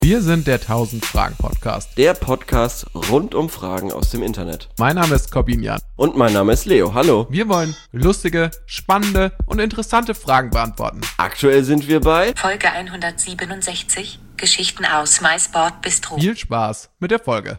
Wir sind der 1000 Fragen Podcast. Der Podcast rund um Fragen aus dem Internet. Mein Name ist Corbinian. Und mein Name ist Leo. Hallo. Wir wollen lustige, spannende und interessante Fragen beantworten. Aktuell sind wir bei Folge 167, Geschichten aus MySport Bistro. Viel Spaß mit der Folge.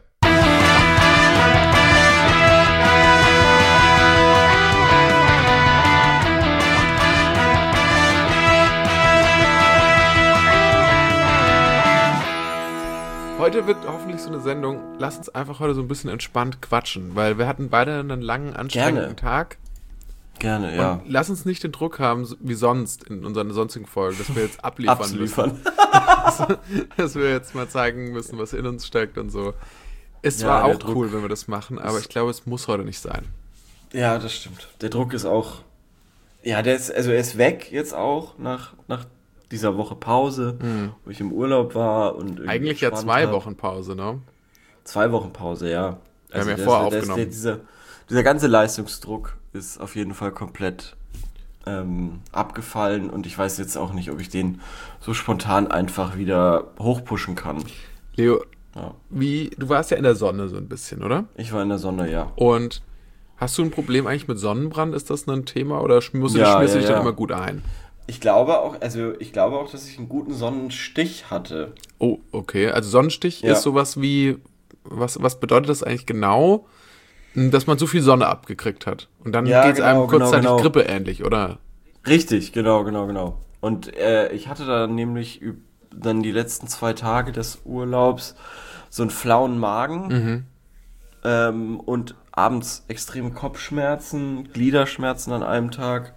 Heute wird hoffentlich so eine Sendung, lass uns einfach heute so ein bisschen entspannt quatschen, weil wir hatten beide einen langen, anstrengenden Tag. Gerne, ja. Und lass uns nicht den Druck haben, wie sonst in unseren sonstigen Folgen, dass wir jetzt abliefern müssen. Dass wir jetzt mal zeigen müssen, was in uns steckt und so. Es war auch cool, wenn wir das machen, aber ich glaube, es muss heute nicht sein. Ja, das stimmt. Der Druck ist auch, ja, er ist weg jetzt auch nach dieser Woche Pause, wo ich im Urlaub war. Und eigentlich ja 2 Wochen Pause, ne? 2 Wochen Pause, ja. Wir haben ja vorher aufgenommen. Dieser ganze Leistungsdruck ist auf jeden Fall komplett abgefallen und ich weiß jetzt auch nicht, ob ich den so spontan einfach wieder hochpushen kann. Leo, du warst ja in der Sonne so ein bisschen, oder? Ich war in der Sonne, ja. Und hast du ein Problem eigentlich mit Sonnenbrand? Ist das ein Thema oder schmierst du dich dann immer gut ein? Ich glaube auch, dass ich einen guten Sonnenstich hatte. Oh, okay. Also Sonnenstich ist sowas wie, was bedeutet das eigentlich genau? Dass man so viel Sonne abgekriegt hat. Und dann geht es einem kurzzeitig Grippe ähnlich, oder? Richtig, genau. Und ich hatte da nämlich dann die letzten 2 Tage des Urlaubs so einen flauen Magen und abends extreme Kopfschmerzen, Gliederschmerzen an einem Tag.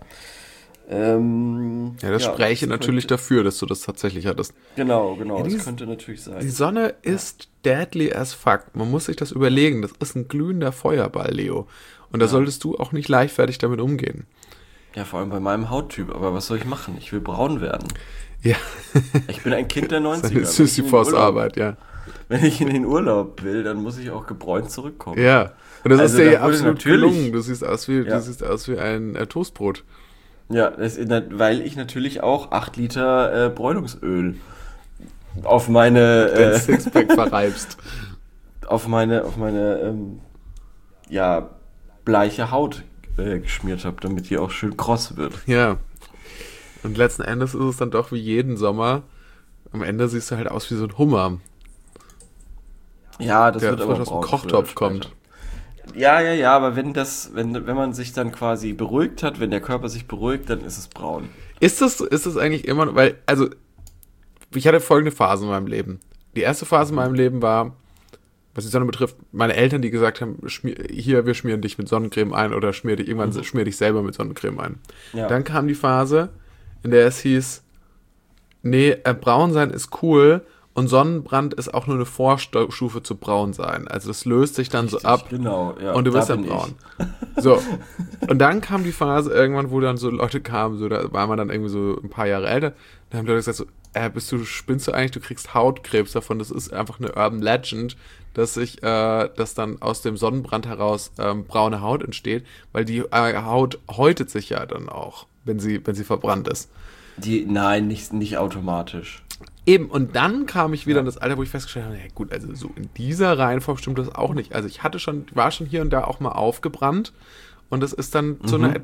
Das spräche natürlich dafür, dass du das tatsächlich hattest. Genau, das könnte natürlich sein. Die Sonne ist deadly as fuck. Man muss sich das überlegen. Das ist ein glühender Feuerball, Leo. Und da solltest du auch nicht leichtfertig damit umgehen. Ja, vor allem bei meinem Hauttyp. Aber was soll ich machen? Ich will braun werden. Ja. Ich bin ein Kind der 90er. Das ist Sisyphos-Arbeit, ja. Wenn ich in den Urlaub will, dann muss ich auch gebräunt zurückkommen. Ja. Und das ist dir ja absolut natürlich gelungen. Du siehst aus wie ein Toastbrot. Ja, weil ich natürlich auch 8 Liter Bräunungsöl auf meine Sixpack verreibst. auf meine bleiche Haut geschmiert habe, damit die auch schön kross wird. Ja. Und letzten Endes ist es dann doch wie jeden Sommer. Am Ende siehst du halt aus wie so ein Hummer. Ja, das der wird aber aus dem Kochtopf kommt. Ja, aber wenn man sich dann quasi beruhigt hat, wenn der Körper sich beruhigt, dann ist es braun. Ist das eigentlich immer, weil, also, ich hatte folgende Phase in meinem Leben. Die erste Phase in meinem Leben war, was die Sonne betrifft, meine Eltern, die gesagt haben, wir schmieren dich mit Sonnencreme ein oder schmier dich selber mit Sonnencreme ein. Ja. Dann kam die Phase, in der es hieß, nee, braun sein ist cool, und Sonnenbrand ist auch nur eine Vorstufe zu braun sein. Also das löst sich dann so ab und du wirst dann braun. So. Und dann kam die Phase irgendwann, wo dann so Leute kamen, so, da war man dann irgendwie so ein paar Jahre älter, da haben Leute gesagt so, spinnst du eigentlich, du kriegst Hautkrebs davon, das ist einfach eine Urban Legend, dass dann aus dem Sonnenbrand heraus braune Haut entsteht, weil die Haut häutet sich ja dann auch, wenn sie verbrannt ist. Nein, nicht automatisch. Eben, und dann kam ich wieder in das Alter, wo ich festgestellt habe, ja gut, also so in dieser Reihenfolge stimmt das auch nicht. Also ich war schon hier und da auch mal aufgebrannt und das ist dann zu einer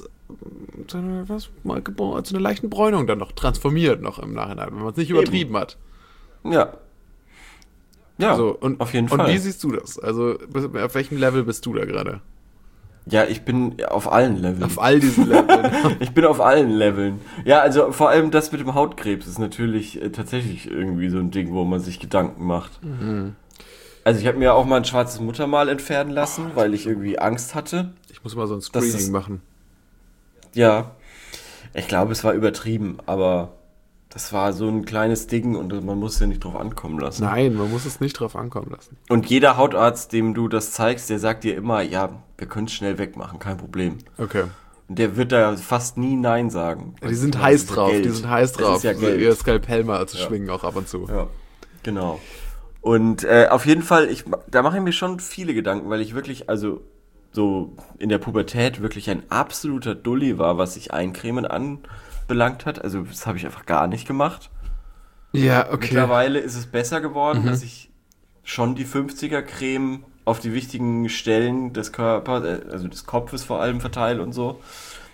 leichten Bräunung dann noch transformiert noch im Nachhinein, wenn man es nicht übertrieben hat. Ja. Ja, so, auf jeden Fall. Und wie siehst du das? Also auf welchem Level bist du da gerade? Ja, ich bin auf allen Leveln. Auf all diesen Leveln. Ich bin auf allen Leveln. Ja, also vor allem das mit dem Hautkrebs ist natürlich tatsächlich irgendwie so ein Ding, wo man sich Gedanken macht. Mhm. Also ich habe mir auch mal ein schwarzes Muttermal entfernen lassen, weil ich irgendwie Angst hatte. Ich muss mal so ein Screening machen. Ja, ich glaube, es war übertrieben, aber das war so ein kleines Ding und man muss es ja nicht drauf ankommen lassen. Nein, man muss es nicht drauf ankommen lassen. Und jeder Hautarzt, dem du das zeigst, der sagt dir immer, ja, wir können es schnell wegmachen, kein Problem. Okay. Und der wird da fast nie Nein sagen. Ja, die sind heiß drauf, Das ist ja Geld. Ihr Skalpell mal zu schwingen auch ab und zu. Ja, genau. Und auf jeden Fall, da mache ich mir schon viele Gedanken, weil ich wirklich, also so in der Pubertät wirklich ein absoluter Dulli war, was sich Eincremen anbelangt hat. Also das habe ich einfach gar nicht gemacht. Ja, okay. Mittlerweile ist es besser geworden, dass ich schon die 50er-Creme auf die wichtigen Stellen des Körpers, also des Kopfes vor allem, verteile und so.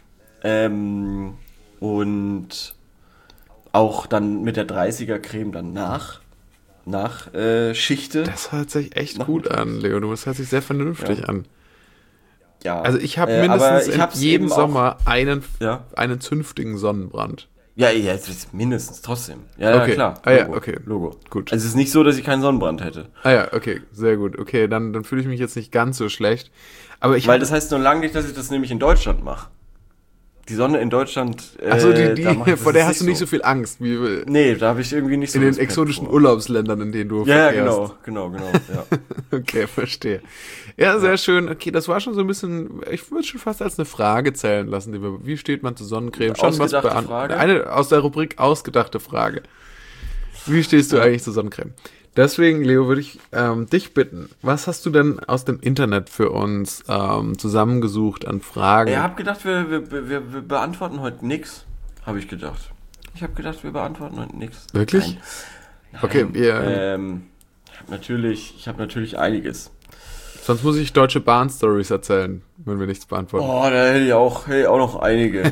Und auch dann mit der 30er-Creme dann schichte. Das hört sich echt gut an, Leo. Das hört sich sehr vernünftig an. Ja. Also ich habe mindestens in jedem Sommer einen zünftigen Sonnenbrand. Ja, das ist mindestens trotzdem. Ja, okay. Klar. Logo. Ja, okay. Logo. Gut. Also es ist nicht so, dass ich keinen Sonnenbrand hätte. Ja, okay. Sehr gut. Okay, dann fühle ich mich jetzt nicht ganz so schlecht. Aber Weil das heißt nur lange nicht, dass ich das nämlich in Deutschland mache. Die Sonne in Deutschland. Achso, vor der hast du nicht so viel Angst. Nee, da habe ich irgendwie nicht so in den exotischen Urlaubsländern, in denen du verkehrst. Genau. Ja. Okay, verstehe. Ja, sehr schön. Okay, das war schon so ein bisschen, ich würde es schon fast als eine Frage zählen lassen. Wie steht man zu Sonnencreme? Schon was Frage? Eine aus der Rubrik ausgedachte Frage. Wie stehst du eigentlich zu Sonnencreme? Deswegen, Leo, würde ich dich bitten, was hast du denn aus dem Internet für uns zusammengesucht an Fragen? Ich habe gedacht, wir beantworten heute nichts, habe ich gedacht. Ich habe gedacht, wir beantworten heute nichts. Wirklich? Nein. Okay, ich habe natürlich einiges. Sonst muss ich Deutsche Bahn-Stories erzählen, wenn wir nichts beantworten. Oh, da hätte ich auch noch einige.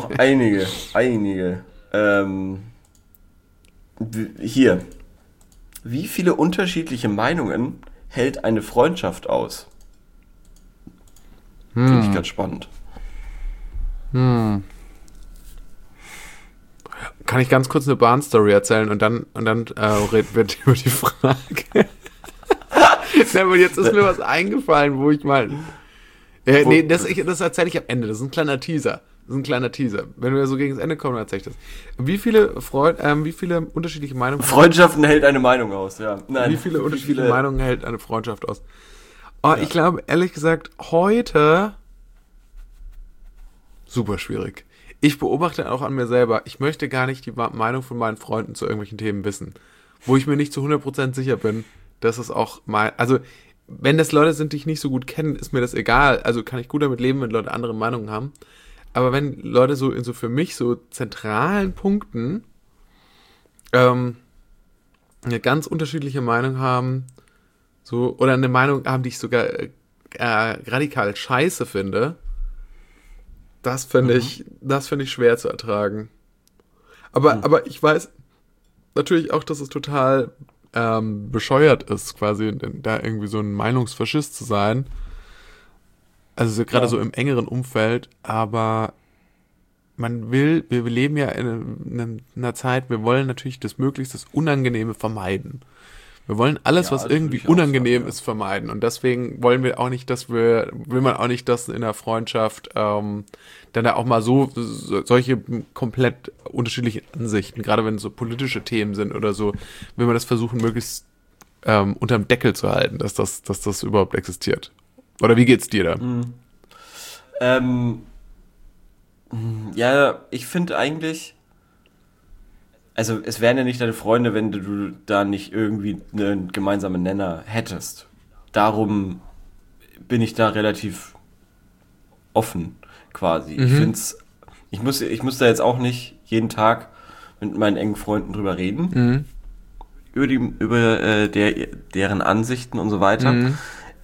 Hier. Wie viele unterschiedliche Meinungen hält eine Freundschaft aus? Finde ich ganz spannend. Kann ich ganz kurz eine Bahnstory erzählen und dann reden wir über die Frage. Aber jetzt ist mir was eingefallen, wo ich mal... das erzähle ich am Ende. Das ist ein kleiner Teaser. Wenn wir so gegen das Ende kommen, dann erzähle ich das. Wie viele unterschiedliche Meinungen... Freundschaften hält eine Meinung aus, ja. Nein. Wie viele unterschiedliche Meinungen hält eine Freundschaft aus? Ich glaube, ehrlich gesagt, heute... Super schwierig. Ich beobachte auch an mir selber, ich möchte gar nicht die Meinung von meinen Freunden zu irgendwelchen Themen wissen. Wo ich mir nicht zu 100% sicher bin, dass es auch also, wenn das Leute sind, die ich nicht so gut kenne, ist mir das egal. Also kann ich gut damit leben, wenn Leute andere Meinungen haben. Aber wenn Leute so in so für mich so zentralen Punkten eine ganz unterschiedliche Meinung haben, so, oder eine Meinung haben, die ich sogar radikal scheiße finde, das finde ich schwer zu ertragen. Aber ich weiß natürlich auch, dass es total bescheuert ist, quasi da irgendwie so ein Meinungsfaschist zu sein. Also so, gerade so im engeren Umfeld, aber wir leben ja in einer Zeit, wir wollen natürlich das Unangenehme vermeiden. Wir wollen alles, was irgendwie unangenehm ist, vermeiden. Und deswegen wollen wir auch nicht, will man auch nicht, dass in der Freundschaft dann da auch mal solche komplett unterschiedlichen Ansichten, gerade wenn es so politische Themen sind oder so, will man das versuchen, möglichst unterm Deckel zu halten, dass das überhaupt existiert. Oder wie geht's dir da? Ja, ich finde eigentlich, also es wären ja nicht deine Freunde, wenn du da nicht irgendwie einen gemeinsamen Nenner hättest. Darum bin ich da relativ offen, quasi. Ich muss da jetzt auch nicht jeden Tag mit meinen engen Freunden drüber reden. Über deren Ansichten und so weiter.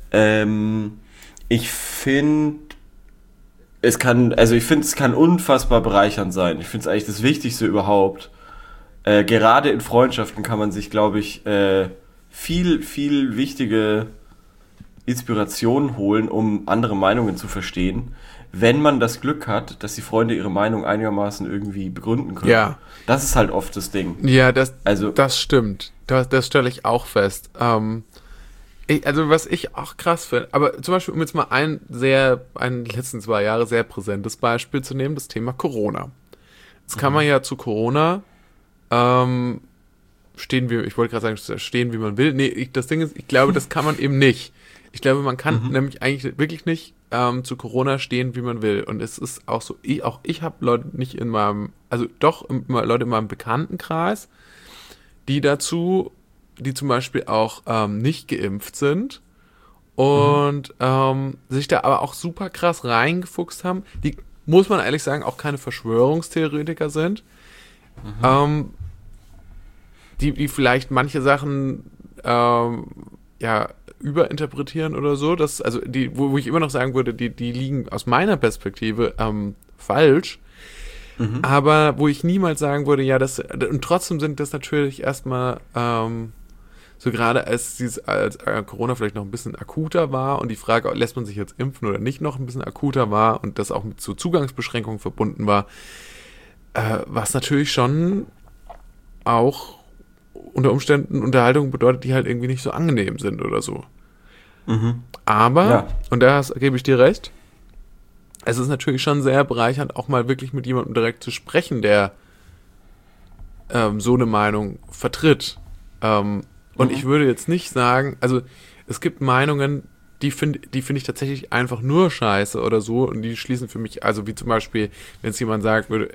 Ich finde, es kann unfassbar bereichernd sein. Ich finde es eigentlich das Wichtigste überhaupt. Gerade in Freundschaften kann man sich, glaube ich, viel, viel wichtige Inspirationen holen, um andere Meinungen zu verstehen, wenn man das Glück hat, dass die Freunde ihre Meinung einigermaßen irgendwie begründen können. Ja. Das ist halt oft das Ding. Ja, das stimmt. Das stelle ich auch fest. Was ich auch krass finde, aber zum Beispiel, um jetzt mal ein letzten 2 Jahre sehr präsentes Beispiel zu nehmen, das Thema Corona. Jetzt kann man ja zu Corona stehen, wie man will. Nee, das Ding ist, ich glaube, das kann man eben nicht. Ich glaube, man kann nämlich eigentlich wirklich nicht zu Corona stehen, wie man will. Und es ist auch so, ich habe Leute nicht in meinem, also doch Leute in meinem Bekanntenkreis, die zum Beispiel auch nicht geimpft sind und sich da aber auch super krass reingefuchst haben. Die, muss man ehrlich sagen, auch keine Verschwörungstheoretiker sind. die vielleicht manche Sachen ja überinterpretieren oder so, also wo ich immer noch sagen würde, die liegen aus meiner Perspektive falsch, aber wo ich niemals sagen würde, ja, und trotzdem sind das natürlich erstmal so gerade als Corona vielleicht noch ein bisschen akuter war und die Frage, lässt man sich jetzt impfen oder nicht, noch ein bisschen akuter war und das auch mit so Zugangsbeschränkungen verbunden war, was natürlich schon auch unter Umständen Unterhaltungen bedeutet, die halt irgendwie nicht so angenehm sind oder so. Aber, und da gebe ich dir recht, es ist natürlich schon sehr bereichernd, auch mal wirklich mit jemandem direkt zu sprechen, der so eine Meinung vertritt. Und ich würde jetzt nicht sagen, also es gibt Meinungen, die finde ich tatsächlich einfach nur scheiße oder so und die schließen für mich, also wie zum Beispiel, wenn es jemand sagt würde,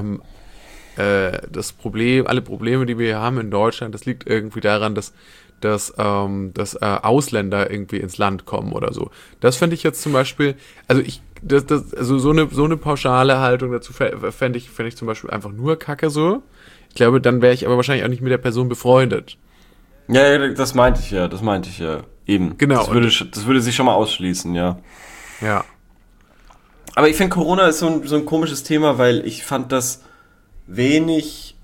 alle Probleme, die wir hier haben in Deutschland, das liegt irgendwie daran, dass Ausländer irgendwie ins Land kommen oder so. Das fände ich jetzt zum Beispiel, also so eine pauschale Haltung dazu fände ich zum Beispiel einfach nur Kacke so. Ich glaube, dann wäre ich aber wahrscheinlich auch nicht mit der Person befreundet. Ja, das meinte ich ja, eben. Genau. Das würde sich schon mal ausschließen, ja. Ja. Aber ich finde, Corona ist so ein komisches Thema, weil ich fand das wenig,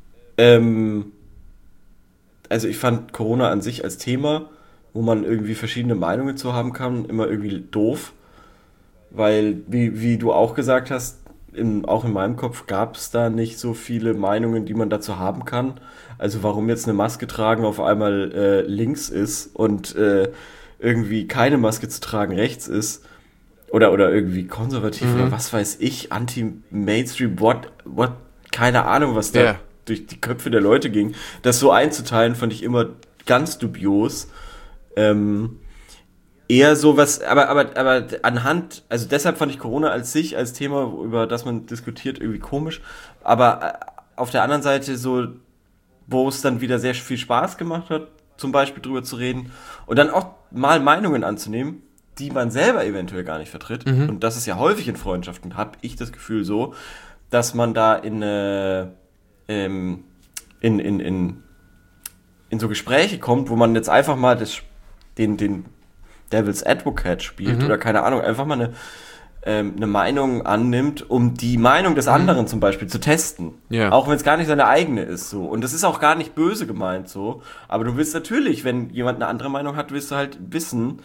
also ich fand Corona an sich als Thema, wo man irgendwie verschiedene Meinungen zu haben kann, immer irgendwie doof, weil, wie du auch gesagt hast, auch in meinem Kopf gab es da nicht so viele Meinungen, die man dazu haben kann. Also warum jetzt eine Maske tragen auf einmal links ist und irgendwie keine Maske zu tragen rechts ist oder irgendwie konservativ oder was weiß ich, anti-Mainstream, what, keine Ahnung, was da durch die Köpfe der Leute ging. Das so einzuteilen, fand ich immer ganz dubios. Eher sowas, aber anhand, also deshalb fand ich Corona als Thema, über das man diskutiert, irgendwie komisch. Aber auf der anderen Seite so, wo es dann wieder sehr viel Spaß gemacht hat, zum Beispiel drüber zu reden und dann auch mal Meinungen anzunehmen, die man selber eventuell gar nicht vertritt. Und das ist ja häufig in Freundschaften, habe ich das Gefühl so, dass man da in so Gespräche kommt, wo man jetzt einfach mal den Devil's Advocate spielt oder keine Ahnung, einfach mal eine Meinung annimmt, um die Meinung des anderen zum Beispiel zu testen. Ja. Auch wenn es gar nicht seine eigene ist so. Und das ist auch gar nicht böse gemeint so. Aber du willst natürlich, wenn jemand eine andere Meinung hat, willst du halt wissen,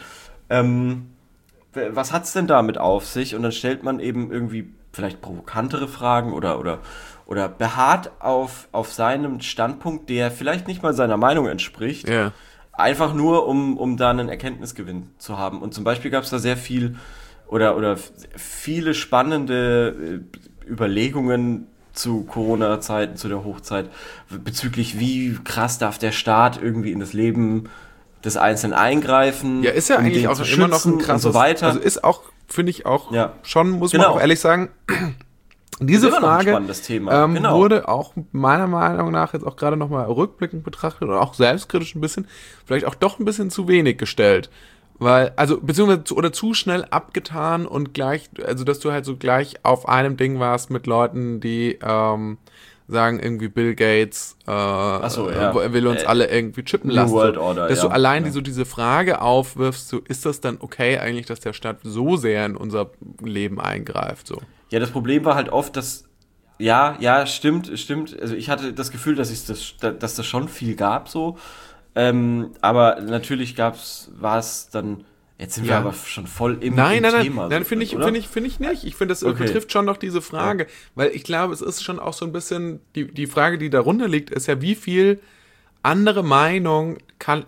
was hat's denn damit auf sich? Und dann stellt man eben irgendwie vielleicht provokantere Fragen oder beharrt auf seinem Standpunkt, der vielleicht nicht mal seiner Meinung entspricht. Ja. Einfach nur, um da einen Erkenntnisgewinn zu haben. Und zum Beispiel gab es da sehr viel oder viele spannende Überlegungen zu Corona-Zeiten, zu der Hochzeit, bezüglich wie krass darf der Staat irgendwie in das Leben des Einzelnen eingreifen. Ja, ist ja eigentlich auch immer noch ein krasses, und so weiter. Also ist auch, finde ich auch schon, muss Genau. man auch ehrlich sagen, diese Frage wurde auch meiner Meinung nach jetzt auch gerade nochmal rückblickend betrachtet und auch selbstkritisch ein bisschen, vielleicht auch doch ein bisschen zu wenig gestellt. Weil, also, beziehungsweise, oder zu schnell abgetan und gleich, also, dass du halt so gleich auf einem Ding warst mit Leuten, die, sagen irgendwie Bill Gates, will uns alle irgendwie chippen lassen. New World Order, dass du allein diese Frage aufwirfst, so, ist das dann okay eigentlich, dass der Staat so sehr in unser Leben eingreift, so? Ja, das Problem war halt oft, dass, stimmt. Also ich hatte das Gefühl, dass das schon viel gab, so. Aber natürlich war es dann, jetzt sind wir aber schon voll im Thema. Nein, finde ich nicht. Ich finde, das betrifft schon noch diese Frage, weil ich glaube, es ist schon auch so ein bisschen, die Frage, die darunter liegt, ist ja, wie viel andere Meinung kann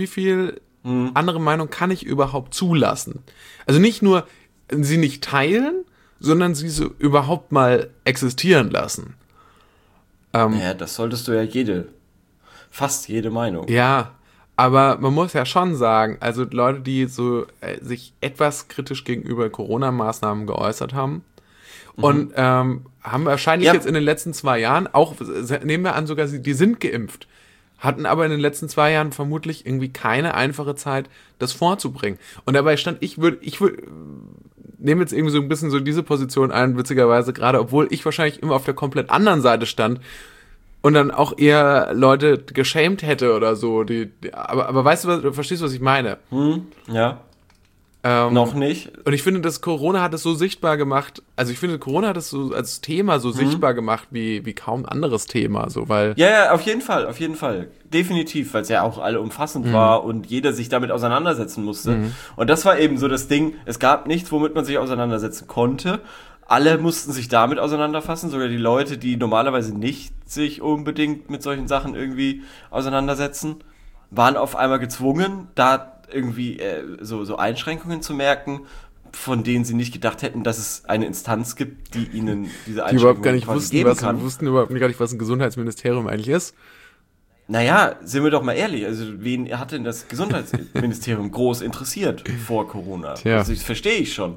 ich überhaupt zulassen? Also nicht nur sie nicht teilen, sondern sie so überhaupt mal existieren lassen. Ja, das solltest du ja fast jede Meinung. Ja, aber man muss ja schon sagen, also Leute, die so sich etwas kritisch gegenüber Corona-Maßnahmen geäußert haben und haben wahrscheinlich jetzt in den letzten 2 Jahren, auch nehmen wir an, sogar die sind geimpft, hatten aber in den letzten 2 Jahren vermutlich irgendwie keine einfache Zeit, das vorzubringen. Und dabei stand, ich nehme jetzt irgendwie so ein bisschen so diese Position ein, witzigerweise, gerade obwohl ich wahrscheinlich immer auf der komplett anderen Seite stand, und dann auch eher Leute geschämt hätte oder so. Aber weißt du verstehst du, was ich meine? Ja. Noch nicht. Und ich finde, dass Corona hat es so sichtbar gemacht, also ich finde, Corona hat es so als Thema so sichtbar gemacht wie kaum anderes Thema, so, weil... Ja, auf jeden Fall. Definitiv, weil es ja auch allumfassend war und jeder sich damit auseinandersetzen musste. Und das war eben so das Ding, es gab nichts, womit man sich auseinandersetzen konnte. Alle mussten sich damit auseinanderfassen, sogar die Leute, die normalerweise nicht sich unbedingt mit solchen Sachen irgendwie auseinandersetzen, waren auf einmal gezwungen, da irgendwie so Einschränkungen zu merken, von denen sie nicht gedacht hätten, dass es eine Instanz gibt, die ihnen diese Einschränkungen überhaupt gar nicht wussten überhaupt gar nicht, was ein Gesundheitsministerium eigentlich ist. Naja, sind wir doch mal ehrlich, also wen hat denn das Gesundheitsministerium groß interessiert vor Corona? Tja. Also das verstehe ich schon.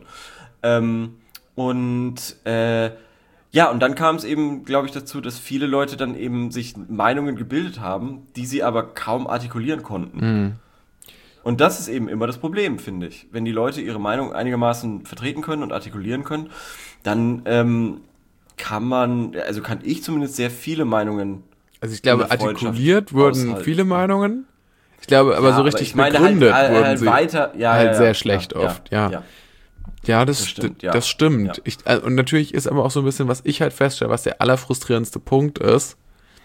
Und dann kam es eben, glaube ich, dazu, dass viele Leute dann eben sich Meinungen gebildet haben, die sie aber kaum artikulieren konnten. Und das ist eben immer das Problem, finde ich. Wenn die Leute ihre Meinung einigermaßen vertreten können und artikulieren können, dann kann ich zumindest sehr viele Meinungen. Also ich glaube, artikuliert wurden viele Meinungen. Ich glaube, aber so richtig begründet wurden sie sehr schlecht oft. Ja, das stimmt. Das stimmt. Ja. Und natürlich ist aber auch so ein bisschen, was ich halt feststelle, was der allerfrustrierendste Punkt ist,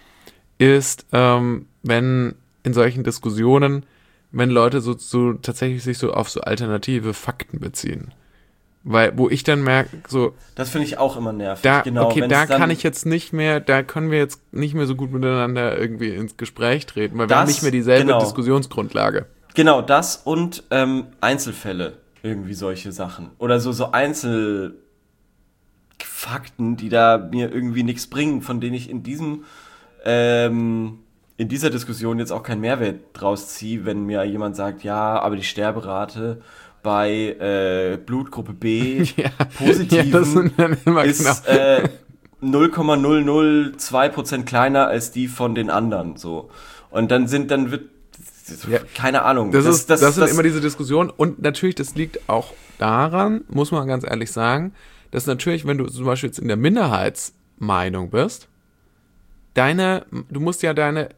wenn in solchen Diskussionen, wenn Leute so tatsächlich sich so auf so alternative Fakten beziehen. Wo ich dann merke, so... Das finde ich auch immer nervig. Da können wir jetzt nicht mehr so gut miteinander irgendwie ins Gespräch treten, weil wir haben nicht mehr dieselbe Diskussionsgrundlage. Genau, das und Einzelfälle, irgendwie solche Sachen. Oder so Einzelfakten, die da mir irgendwie nichts bringen, von denen ich in dieser Diskussion jetzt auch keinen Mehrwert draus ziehe, wenn mir jemand sagt, ja, aber die Sterberate bei Blutgruppe B Positiven ist 0,002% kleiner als die von den anderen. So. Und keine Ahnung. Das sind immer diese Diskussionen. Und natürlich, das liegt auch daran, muss man ganz ehrlich sagen, dass natürlich, wenn du zum Beispiel jetzt in der Minderheitsmeinung bist, du musst ja deine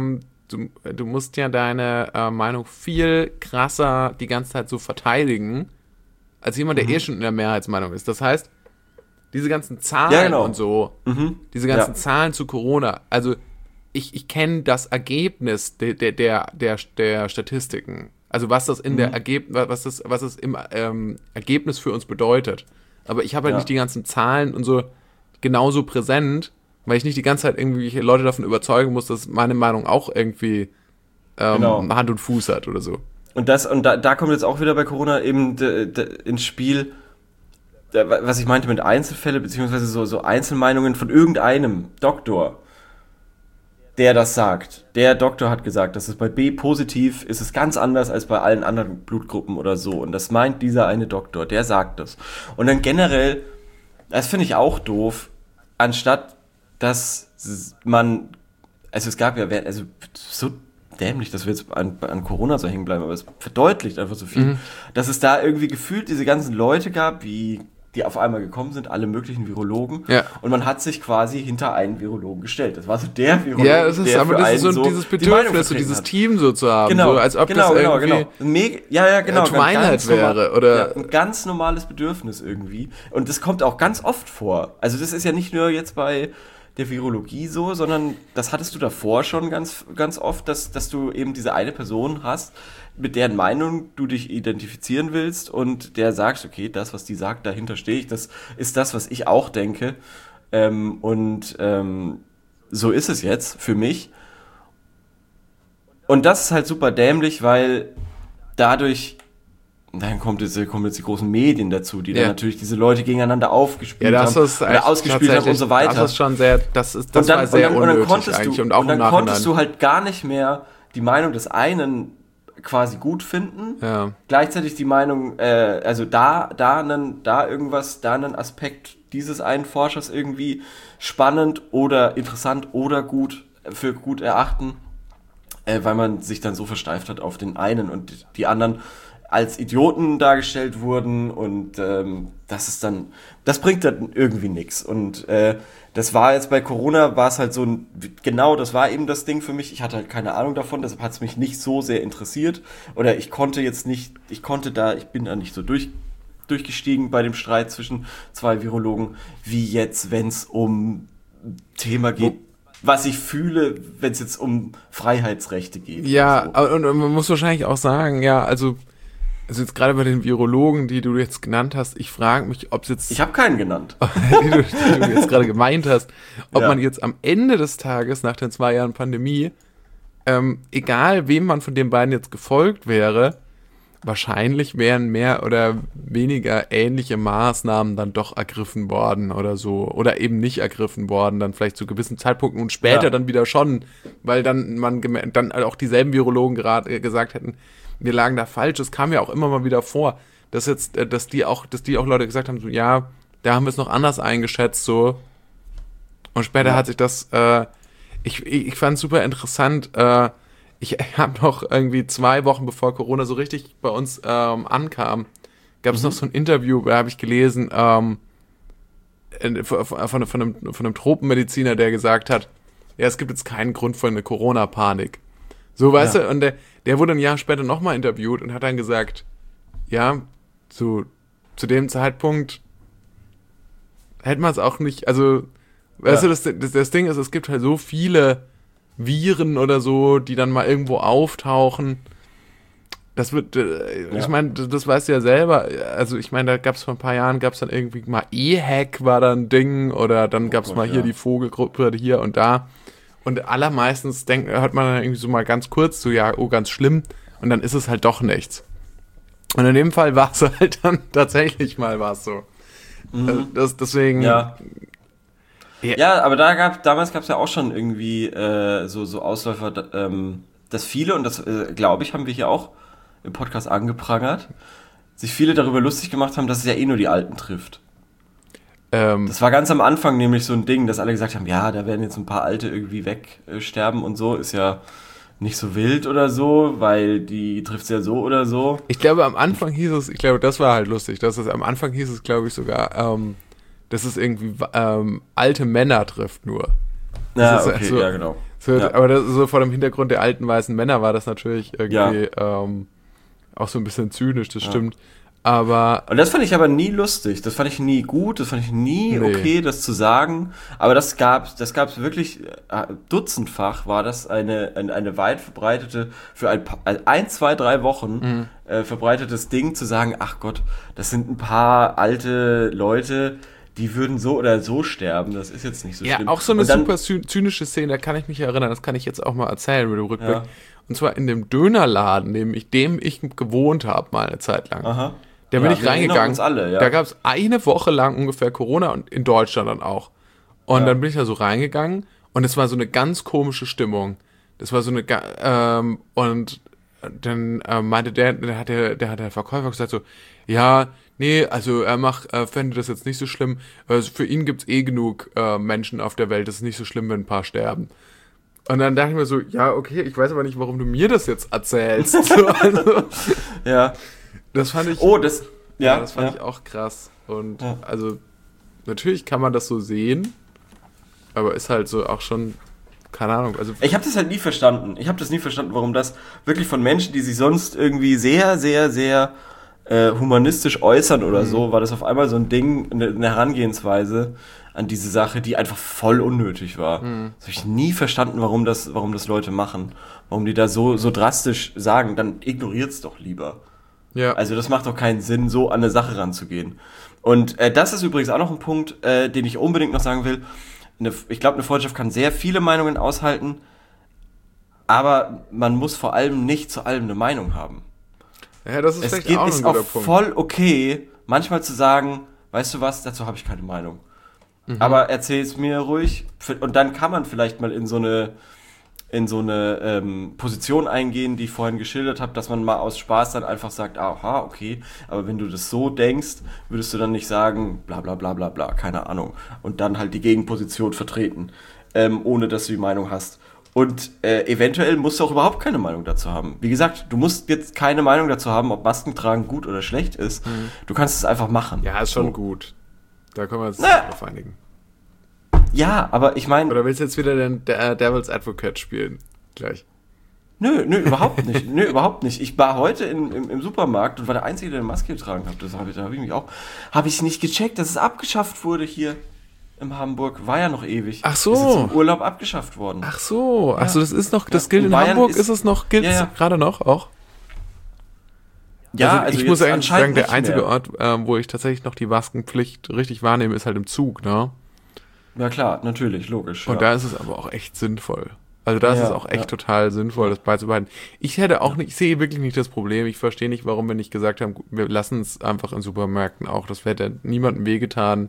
Meinung viel krasser die ganze Zeit so verteidigen, als jemand, der schon in der Mehrheitsmeinung ist. Das heißt, diese ganzen Zahlen und so, diese ganzen Zahlen zu Corona, also ich kenne das Ergebnis der Statistiken, also was das in der was das im Ergebnis für uns bedeutet. Aber ich habe halt nicht die ganzen Zahlen und so genauso präsent, weil ich nicht die ganze Zeit irgendwie Leute davon überzeugen muss, dass meine Meinung auch irgendwie Hand und Fuß hat oder so. Und da kommt jetzt auch wieder bei Corona eben ins Spiel, was ich meinte mit Einzelfälle, beziehungsweise so Einzelmeinungen von irgendeinem Doktor, der das sagt. Der Doktor hat gesagt, dass es bei B positiv ist, es ganz anders als bei allen anderen Blutgruppen oder so. Und das meint dieser eine Doktor, der sagt das. Und dann generell, das finde ich auch doof, anstatt dass man, also es gab ja, so dämlich, dass wir jetzt an Corona so hängen bleiben, aber es verdeutlicht einfach so viel, dass es da irgendwie gefühlt diese ganzen Leute gab, die auf einmal gekommen sind, alle möglichen Virologen, und man hat sich quasi hinter einen Virologen gestellt. Das war so der Virologe, das ist so dieses Bedürfnis, so dieses Team so zu haben, genau, so, als ob das irgendwie Twilight wäre, oder ein ganz normales Bedürfnis irgendwie. Und das kommt auch ganz oft vor. Also das ist ja nicht nur jetzt bei der Virologie so, sondern das hattest du davor schon ganz, ganz oft, dass du eben diese eine Person hast, mit deren Meinung du dich identifizieren willst und der sagst, okay, das, was die sagt, dahinter stehe ich, das ist das, was ich auch denke. So ist es jetzt für mich. Und das ist halt super dämlich, weil dadurch dann kommen jetzt die großen Medien dazu, die dann natürlich diese Leute gegeneinander aufgespielt haben oder ausgespielt haben und so weiter. Das ist schon sehr, war sehr unnötig eigentlich. Und dann konntest du halt gar nicht mehr die Meinung des einen quasi gut finden, gleichzeitig die Meinung, da einen Aspekt dieses einen Forschers irgendwie spannend oder interessant oder gut erachten, weil man sich dann so versteift hat auf den einen und die anderen als Idioten dargestellt wurden und das bringt dann irgendwie nichts. Und das war jetzt bei Corona, war es halt so genau, das war eben das Ding für mich. Ich hatte halt keine Ahnung davon, deshalb hat es mich nicht so sehr interessiert. Oder ich bin da nicht so durchgestiegen bei dem Streit zwischen zwei Virologen, wie jetzt, wenn es um Thema geht, was ich fühle, wenn es jetzt um Freiheitsrechte geht. Ja, so. Und man muss wahrscheinlich auch sagen, ja, also jetzt gerade bei den Virologen, die du jetzt genannt hast, ich frage mich, ob es jetzt... Ich habe keinen genannt. die du jetzt gerade gemeint hast, ob man jetzt am Ende des Tages, nach den 2 Jahren Pandemie, egal wem man von den beiden jetzt gefolgt wäre, wahrscheinlich wären mehr oder weniger ähnliche Maßnahmen dann doch ergriffen worden oder so. Oder eben nicht ergriffen worden, dann vielleicht zu gewissen Zeitpunkten und später dann wieder schon, weil dann dann auch dieselben Virologen gerade gesagt hätten, wir lagen da falsch. Es kam ja auch immer mal wieder vor, dass die auch Leute gesagt haben, so, ja, da haben wir es noch anders eingeschätzt, so. Und später hat sich das, ich fand es super interessant, ich habe noch irgendwie 2 Wochen bevor Corona so richtig bei uns ankam, gab es noch so ein Interview, da habe ich gelesen, von einem Tropenmediziner, der gesagt hat, ja, es gibt jetzt keinen Grund für eine Corona-Panik. So, weißt du, und der wurde ein Jahr später nochmal interviewt und hat dann gesagt, ja, zu dem Zeitpunkt hätte man es auch nicht, also, weißt du, das Ding ist, es gibt halt so viele Viren oder so, die dann mal irgendwo auftauchen. Das wird, ich meine, das weißt du ja selber, also ich meine, da gab es vor ein paar Jahren, gab es dann irgendwie mal E-Hack war da ein Ding oder dann gab es mal hier die Vogelgruppe hier und da und allermeistens hört man dann irgendwie so mal ganz kurz so, ja, oh, ganz schlimm und dann ist es halt doch nichts. Und in dem Fall war es halt dann tatsächlich mal so. Deswegen... Ja, aber damals gab es ja auch schon irgendwie so Ausläufer, dass viele, und das glaube ich, haben wir hier auch im Podcast angeprangert, sich viele darüber lustig gemacht haben, dass es ja eh nur die Alten trifft. Das war ganz am Anfang nämlich so ein Ding, dass alle gesagt haben, ja, da werden jetzt ein paar Alte irgendwie wegsterben und so, ist ja nicht so wild oder so, weil die trifft es ja so oder so. Ich glaube, am Anfang hieß es, das war halt lustig, am Anfang hieß es, glaube ich, sogar, dass es irgendwie alte Männer trifft nur. Ja, okay, so, ja, genau. So, ja. Aber so vor dem Hintergrund der alten weißen Männer war das natürlich irgendwie auch so ein bisschen zynisch, das stimmt. Aber und das fand ich aber nie lustig, das fand ich nie gut, das fand ich nie okay, das zu sagen. Aber das gab's wirklich dutzendfach, war das eine weit verbreitete, für 1, 2, 3 Wochen verbreitetes Ding, zu sagen, ach Gott, das sind ein paar alte Leute, die würden so oder so sterben, das ist jetzt nicht so schlimm. Ja, auch so eine super zynische Szene, da kann ich mich erinnern, das kann ich jetzt auch mal erzählen mit dem Rückblick. Ja. Und zwar in dem Dönerladen, dem ich gewohnt habe, mal eine Zeit lang. Aha. Da bin ich reingegangen. Uns alle, ja. Da gab es eine Woche lang ungefähr Corona und in Deutschland dann auch. Und dann bin ich da so reingegangen und es war so eine ganz komische Stimmung. Das war so eine, und dann meinte der hat der Verkäufer gesagt so, ja, nee, also er fände das jetzt nicht so schlimm. Also für ihn gibt's genug Menschen auf der Welt. Es ist nicht so schlimm, wenn ein paar sterben. Und dann dachte ich mir so, ja, okay, ich weiß aber nicht, warum du mir das jetzt erzählst. So, also, ja. Das fand ich. Das fand ich auch krass. Und also natürlich kann man das so sehen, aber ist halt so auch schon, keine Ahnung. Also ich habe das halt nie verstanden. Warum das wirklich von Menschen, die sich sonst irgendwie sehr, sehr, sehr humanistisch äußern oder so, war das auf einmal so ein Ding, eine Herangehensweise an diese Sache, die einfach voll unnötig war. Das habe ich nie verstanden, warum das Leute machen. Warum die da so drastisch sagen, dann ignoriert's doch lieber. Ja. Also das macht doch keinen Sinn, so an eine Sache ranzugehen. Und das ist übrigens auch noch ein Punkt, den ich unbedingt noch sagen will. Ich glaube, eine Freundschaft kann sehr viele Meinungen aushalten, aber man muss vor allem nicht zu allem eine Meinung haben. Ja, das ist vielleicht auch ein guter Punkt. Es ist auch voll okay, manchmal zu sagen, weißt du was, dazu habe ich keine Meinung. Aber erzähl's mir ruhig. Und dann kann man vielleicht mal in so eine Position eingehen, die ich vorhin geschildert habe, dass man mal aus Spaß dann einfach sagt, aha, okay, aber wenn du das so denkst, würdest du dann nicht sagen, bla bla bla bla bla, keine Ahnung. Und dann halt die Gegenposition vertreten, ohne dass du die Meinung hast. Und eventuell musst du auch überhaupt keine Meinung dazu haben. Wie gesagt, du musst jetzt keine Meinung dazu haben, ob Maskentragen gut oder schlecht ist. Du kannst es einfach machen. Ja, ist So. schon gut. Da können wir uns drauf einigen. Ja, aber ich meine... Oder willst du jetzt wieder den Devil's Advocate spielen? Gleich. Nö, überhaupt nicht. Nö, überhaupt nicht. Ich war heute im Supermarkt und war der Einzige, der eine Maske getragen hat. Habe ich nicht gecheckt, dass es abgeschafft wurde hier in Hamburg. War ja noch ewig. Ach so. Ist jetzt im Urlaub abgeschafft worden. Ach so, das ist noch, das Ja, gilt und in Bayern Hamburg, ist- ist es noch, gilt es gerade noch auch? Ja, ich jetzt muss eigentlich anscheinend sagen, der nicht einzige mehr. Ort, wo ich tatsächlich noch die Maskenpflicht richtig wahrnehme, ist halt im Zug, ne? Ja klar, natürlich, logisch. Und ja. da ist es aber auch echt sinnvoll. Also da ist Ja, es auch echt ja. total sinnvoll, das beizubehalten. Ich hätte auch nicht, ich sehe wirklich nicht das Problem. Ich verstehe nicht, warum wir nicht gesagt haben, gut, wir lassen es einfach in Supermärkten auch. Das hätte niemandem wehgetan.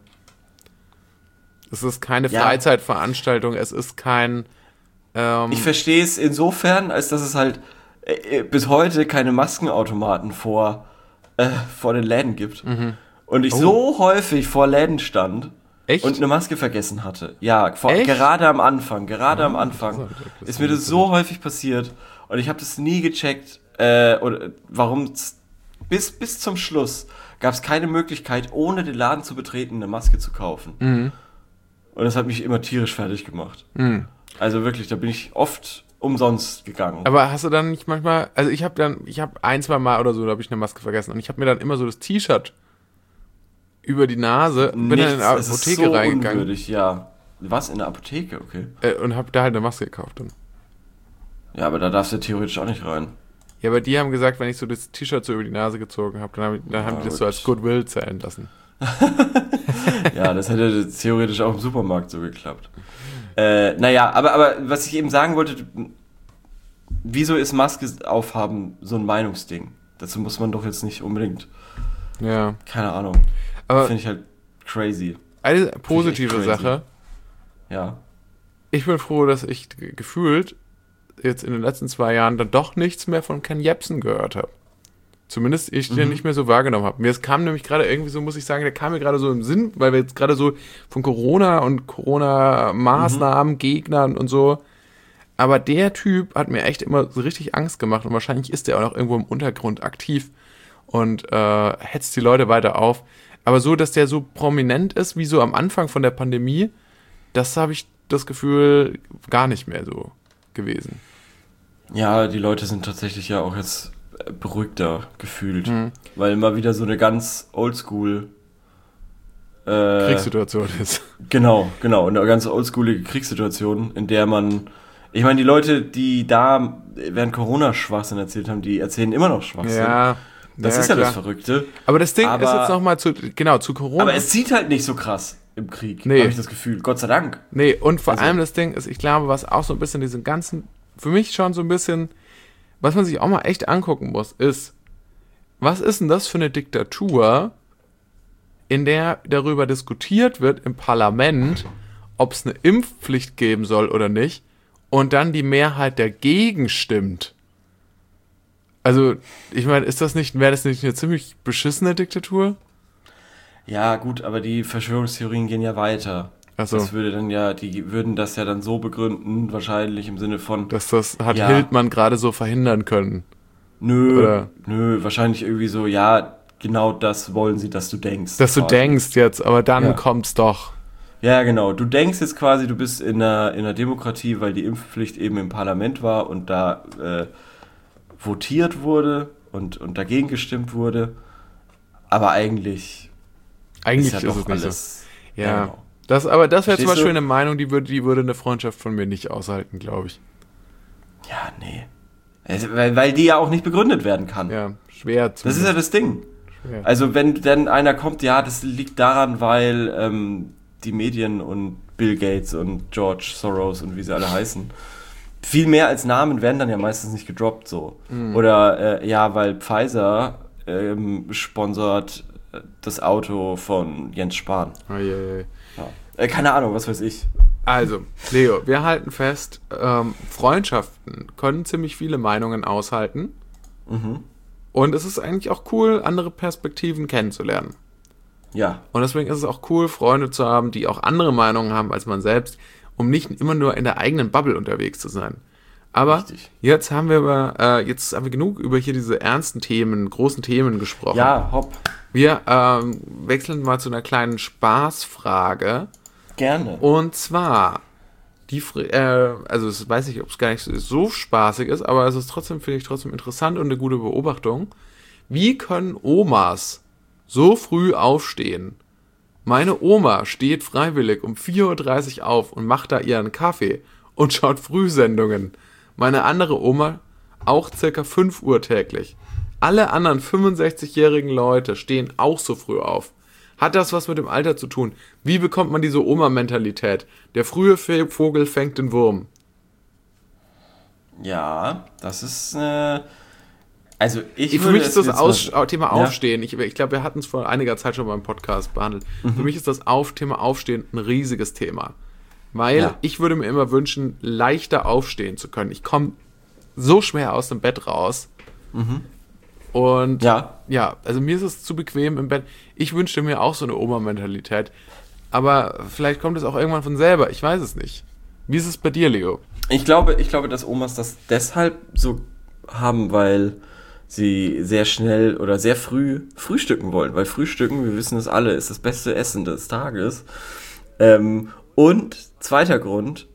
Es ist keine Ja. Freizeitveranstaltung, es ist kein... Ich verstehe es insofern, als dass es halt bis heute keine Maskenautomaten vor den Läden gibt. Und ich so häufig vor Läden stand Echt? und eine Maske vergessen hatte. Ja, Echt? Gerade am Anfang interessant. Das ist mir das so häufig passiert und ich habe das nie gecheckt, oder warum bis zum Schluss gab es keine Möglichkeit, ohne den Laden zu betreten, eine Maske zu kaufen. Und das hat mich immer tierisch fertig gemacht. Also wirklich, da bin ich oft umsonst gegangen. Aber hast du dann nicht manchmal, also ich habe ein, zwei Mal oder so, da habe ich eine Maske vergessen und ich habe mir dann immer so das T-Shirt über die Nase, bin dann in eine es ist Apotheke so reingegangen unwürdig, ja. Was, in der Apotheke? Okay. und habe da halt eine Maske gekauft dann. Ja, aber da darfst du theoretisch auch nicht rein. Ja, aber die haben gesagt, wenn ich so das T-Shirt so über die Nase gezogen habe, dann haben die das so als Goodwill zählen lassen. Ja, das hätte theoretisch auch im Supermarkt so geklappt. Naja, aber was ich eben sagen wollte, wieso ist Maske aufhaben so ein Meinungsding? Dazu muss man doch jetzt nicht unbedingt, Ja. keine Ahnung. Aber Finde ich halt crazy. eine positive crazy. Sache, Ja. ich bin froh, dass ich gefühlt jetzt in den letzten 2 Jahren dann doch nichts mehr von Ken Jebsen gehört habe. Zumindest ich den nicht mehr so wahrgenommen habe. Mir kam nämlich gerade irgendwie so, muss ich sagen, der kam mir gerade so im Sinn, weil wir jetzt gerade so von Corona und Corona-Maßnahmen, Gegnern und so. Aber der Typ hat mir echt immer so richtig Angst gemacht und wahrscheinlich ist der auch noch irgendwo im Untergrund aktiv und hetzt die Leute weiter auf. Aber so, dass der so prominent ist, wie so am Anfang von der Pandemie, das habe ich das Gefühl gar nicht mehr so gewesen. Ja, die Leute sind tatsächlich ja auch jetzt beruhigter gefühlt, weil immer wieder so eine ganz oldschool Kriegssituation ist. Genau, eine ganz oldschoolige Kriegssituation, in der man, ich meine, die Leute, die da während Corona Schwachsinn erzählt haben, die erzählen immer noch Schwachsinn. Ja, das ist ja das klar. Verrückte. Aber das Ding ist Aber- jetzt nochmal zu Corona. Aber es zieht halt nicht so krass im Krieg, Nee. habe ich das Gefühl. Gott sei Dank. Nee, und vor Also- allem das Ding ist, ich glaube, was auch so ein bisschen diesen ganzen, für mich schon so ein bisschen, was man sich auch mal echt angucken muss, ist, was ist denn das für eine Diktatur, in der darüber diskutiert wird im Parlament, ob es eine Impfpflicht geben soll oder nicht, und dann die Mehrheit dagegen stimmt. Also, ich meine, wäre das nicht eine ziemlich beschissene Diktatur? Ja, gut, aber die Verschwörungstheorien gehen ja weiter. Ach so. Das würde dann ja, die würden das ja dann so begründen, wahrscheinlich im Sinne von, Das hat Ja. Hildmann gerade so verhindern können. Oder- nö, wahrscheinlich irgendwie so, ja, genau das wollen sie, dass du denkst. Dass du quasi. denkst jetzt, aber dann Ja. kommt's doch. Ja, genau. Du denkst jetzt quasi, du bist in einer Demokratie, weil die Impfpflicht eben im Parlament war und da votiert wurde und dagegen gestimmt wurde. Aber eigentlich Eigentlich ist ist, ja doch es nicht alles. so. Ja. genau. Das wäre zum Verstehst Beispiel du? eine Meinung, die würde eine Freundschaft von mir nicht aushalten, glaube ich. Ja, nee. Also, weil die ja auch nicht begründet werden kann. Ja, schwer zu. Das ist ja das Ding. schwer. Also wenn dann einer kommt, ja, das liegt daran, weil die Medien und Bill Gates und George Soros und wie sie alle heißen, viel mehr als Namen werden dann ja meistens nicht gedroppt so. Oder ja, weil Pfizer sponsert das Auto von Jens Spahn. Eieiei. Ja. Keine Ahnung, was weiß ich. Also, Leo, wir halten fest, Freundschaften können ziemlich viele Meinungen aushalten. Und es ist eigentlich auch cool, andere Perspektiven kennenzulernen. Ja, Und deswegen ist es auch cool, Freunde zu haben, die auch andere Meinungen haben als man selbst. um nicht immer nur in der eigenen Bubble unterwegs zu sein. Aber Richtig. jetzt haben wir genug über hier diese ernsten Themen, großen Themen gesprochen. Ja, hopp. Wir wechseln mal zu einer kleinen Spaßfrage. Gerne. Und zwar, also ich weiß nicht, ob es gar nicht so spaßig ist, aber es ist trotzdem, finde ich, trotzdem interessant und eine gute Beobachtung. Wie können Omas so früh aufstehen? Meine Oma steht freiwillig um 4:30 Uhr auf und macht da ihren Kaffee und schaut Frühsendungen. Meine andere Oma auch circa 5 Uhr täglich. Alle anderen 65-jährigen Leute stehen auch so früh auf. Hat das was mit dem Alter zu tun? Wie bekommt man diese Oma-Mentalität? Der frühe Vogel fängt den Wurm. Ja, das ist also Für mich ist das Thema Ja. Aufstehen, ich glaube, wir hatten es vor einiger Zeit schon beim Podcast behandelt. Für mich ist das Thema Aufstehen ein riesiges Thema. Weil ich würde mir immer wünschen, leichter aufstehen zu können. Ich komme so schwer aus dem Bett raus. Und also mir ist es zu bequem im Bett. Ich wünschte mir auch so eine Oma-Mentalität. Aber vielleicht kommt es auch irgendwann von selber. Ich weiß es nicht. Wie ist es bei dir, Leo? Ich glaube, dass Omas das deshalb so haben, weil sie sehr schnell oder sehr früh frühstücken wollen. Weil Frühstücken, wir wissen es alle, ist das beste Essen des Tages. Und zweiter Grund,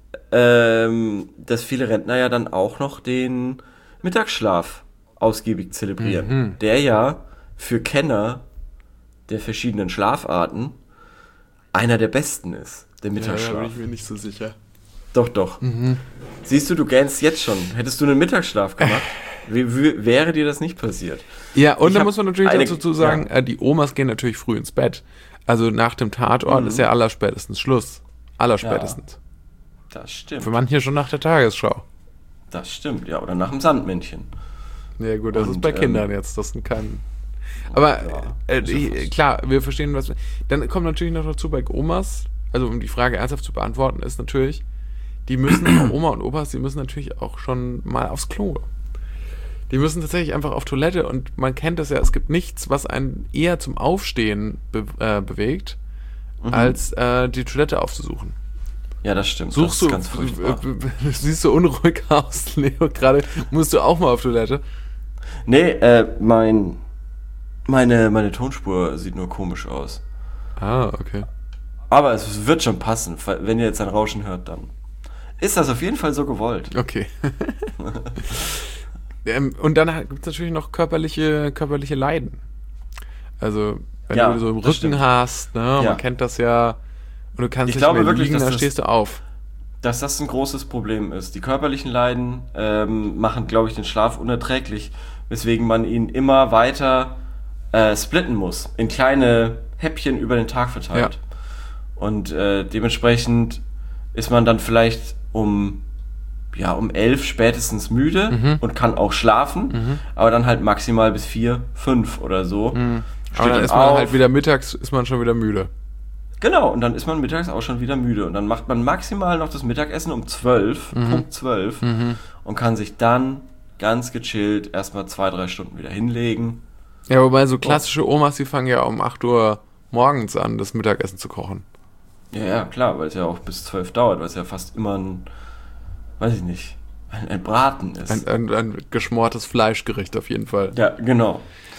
dass viele Rentner ja dann auch noch den Mittagsschlaf ausgiebig zelebrieren. Der ja für Kenner der verschiedenen Schlafarten einer der besten ist, der Mittagsschlaf. Da bin ich mir nicht so sicher. Doch. Siehst du, du gähnst jetzt schon. Hättest du einen Mittagsschlaf gemacht, wäre dir das nicht passiert. Ja, und da muss man natürlich dazu sagen, die Omas gehen natürlich früh ins Bett. Also nach dem Tatort ist ja allerspätestens Schluss. Allerspätestens. Ja, das stimmt. Für manche schon nach der Tagesschau. Das stimmt, ja. Oder nach dem Sandmännchen. Ja gut, das ist bei Kindern jetzt. Das sind keine... Aber klar, wir verstehen, was... Dann kommt natürlich noch dazu bei Omas, also um die Frage ernsthaft zu beantworten, ist natürlich, die müssen, Oma und Opas, die müssen natürlich auch schon mal aufs Klo. Die müssen tatsächlich einfach auf Toilette und man kennt das ja, es gibt nichts, was einen eher zum Aufstehen bewegt, als die Toilette aufzusuchen. Ja, das stimmt. Suchst das ist du, ganz furchtbar. Siehst du unruhig aus, Leo, gerade musst du auch mal auf Toilette? Nee, meine Tonspur sieht nur komisch aus. Ah, okay. Aber es wird schon passen. Wenn ihr jetzt ein Rauschen hört, dann ist das auf jeden Fall so gewollt. Okay. Und dann gibt es natürlich noch körperliche Leiden. Also, wenn du so im Rücken hast, ne, man kennt das ja, und du kannst nicht mehr liegen, dann stehst du auf. Dass das ein großes Problem ist. Die körperlichen Leiden machen, glaube ich, den Schlaf unerträglich, weswegen man ihn immer weiter splitten muss, in kleine Häppchen über den Tag verteilt. Ja. Und dementsprechend ist man dann vielleicht um 11 spätestens müde und kann auch schlafen, aber dann halt maximal bis 4, 5 oder so. Aber dann ist man halt wieder mittags, ist man schon wieder müde. Genau, und dann ist man mittags auch schon wieder müde. Und dann macht man maximal noch das Mittagessen um 12, Punkt 12, und kann sich dann ganz gechillt erstmal 2-3 Stunden wieder hinlegen. Ja, wobei so klassische Omas, die fangen ja um 8 Uhr morgens an, das Mittagessen zu kochen. Ja, klar, weil es ja auch bis 12 dauert, weil es ja fast immer ein Braten ist. Ein geschmortes Fleischgericht auf jeden Fall. Ja, genau.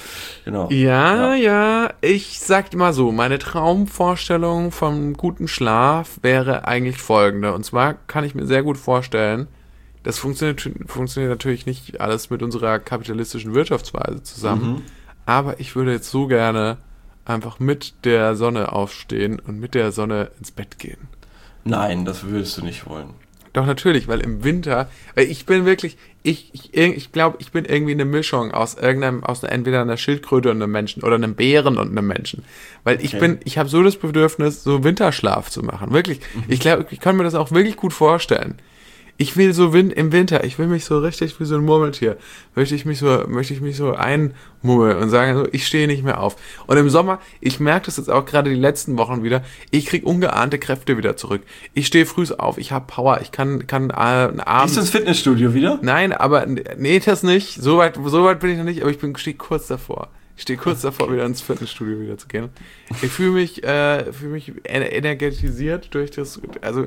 Ja, ich sag dir mal so, meine Traumvorstellung vom guten Schlaf wäre eigentlich folgende. Und zwar kann ich mir sehr gut vorstellen, das funktioniert natürlich nicht alles mit unserer kapitalistischen Wirtschaftsweise zusammen, aber ich würde jetzt so gerne einfach mit der Sonne aufstehen und mit der Sonne ins Bett gehen. Nein, das würdest du nicht wollen. Doch, natürlich, weil im Winter, weil ich bin wirklich, ich glaube, ich bin irgendwie eine Mischung aus entweder einer Schildkröte und einem Menschen oder einem Bären und einem Menschen. Weil ich habe so das Bedürfnis, so Winterschlaf zu machen. Wirklich, ich glaube, ich kann mir das auch wirklich gut vorstellen. Ich will so im Winter, ich will mich so richtig wie so ein Murmeltier, möchte ich mich so einmummeln und sagen, so, ich stehe nicht mehr auf. Und im Sommer, ich merke das jetzt auch gerade die letzten Wochen wieder, ich kriege ungeahnte Kräfte wieder zurück. Ich stehe früh auf, ich habe Power, ich kann abends... Gehst du ins Fitnessstudio wieder? Nein, aber, nee, das nicht, so weit bin ich noch nicht, aber stehe kurz davor. Ich stehe kurz davor, wieder ins Fitnessstudio wieder zu gehen. Ich fühle mich energetisiert durch das, also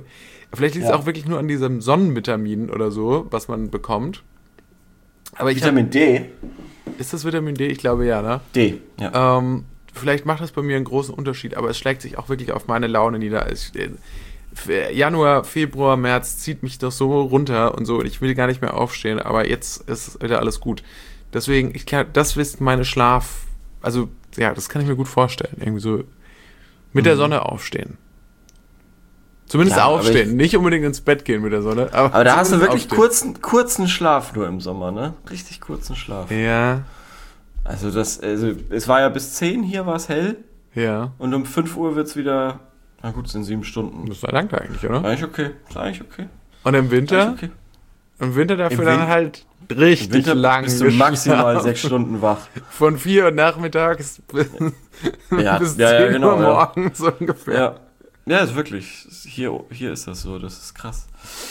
Vielleicht liegt es auch wirklich nur an diesem Sonnenvitamin oder so, was man bekommt. Aber Vitamin D? Ist das Vitamin D? Ich glaube ja, ne? D, ja. Vielleicht macht das bei mir einen großen Unterschied, aber es schlägt sich auch wirklich auf meine Laune nieder. Januar, Februar, März zieht mich doch so runter und so und ich will gar nicht mehr aufstehen, aber jetzt ist wieder alles gut. Deswegen, das ist meine also ja, das kann ich mir gut vorstellen. Irgendwie so mit der Sonne aufstehen. Zumindest aufstehen, nicht unbedingt ins Bett gehen mit der Sonne. Aber da hast du wirklich kurzen Schlaf nur im Sommer, ne? Richtig kurzen Schlaf. Ja. Also es war ja bis 10 hier war es hell. Ja. Und um 5 Uhr wird es wieder, na gut, es sind 7 Stunden. Das war lang eigentlich, oder? Eigentlich okay. Ist eigentlich okay. Und im Winter? Okay. Im Winter dafür dann halt richtig lang. Bist du maximal 6 Stunden wach. Von 4 Uhr nachmittags bis 10 genau, Uhr morgens ungefähr. Ja, ist wirklich. Hier ist das so, das ist krass.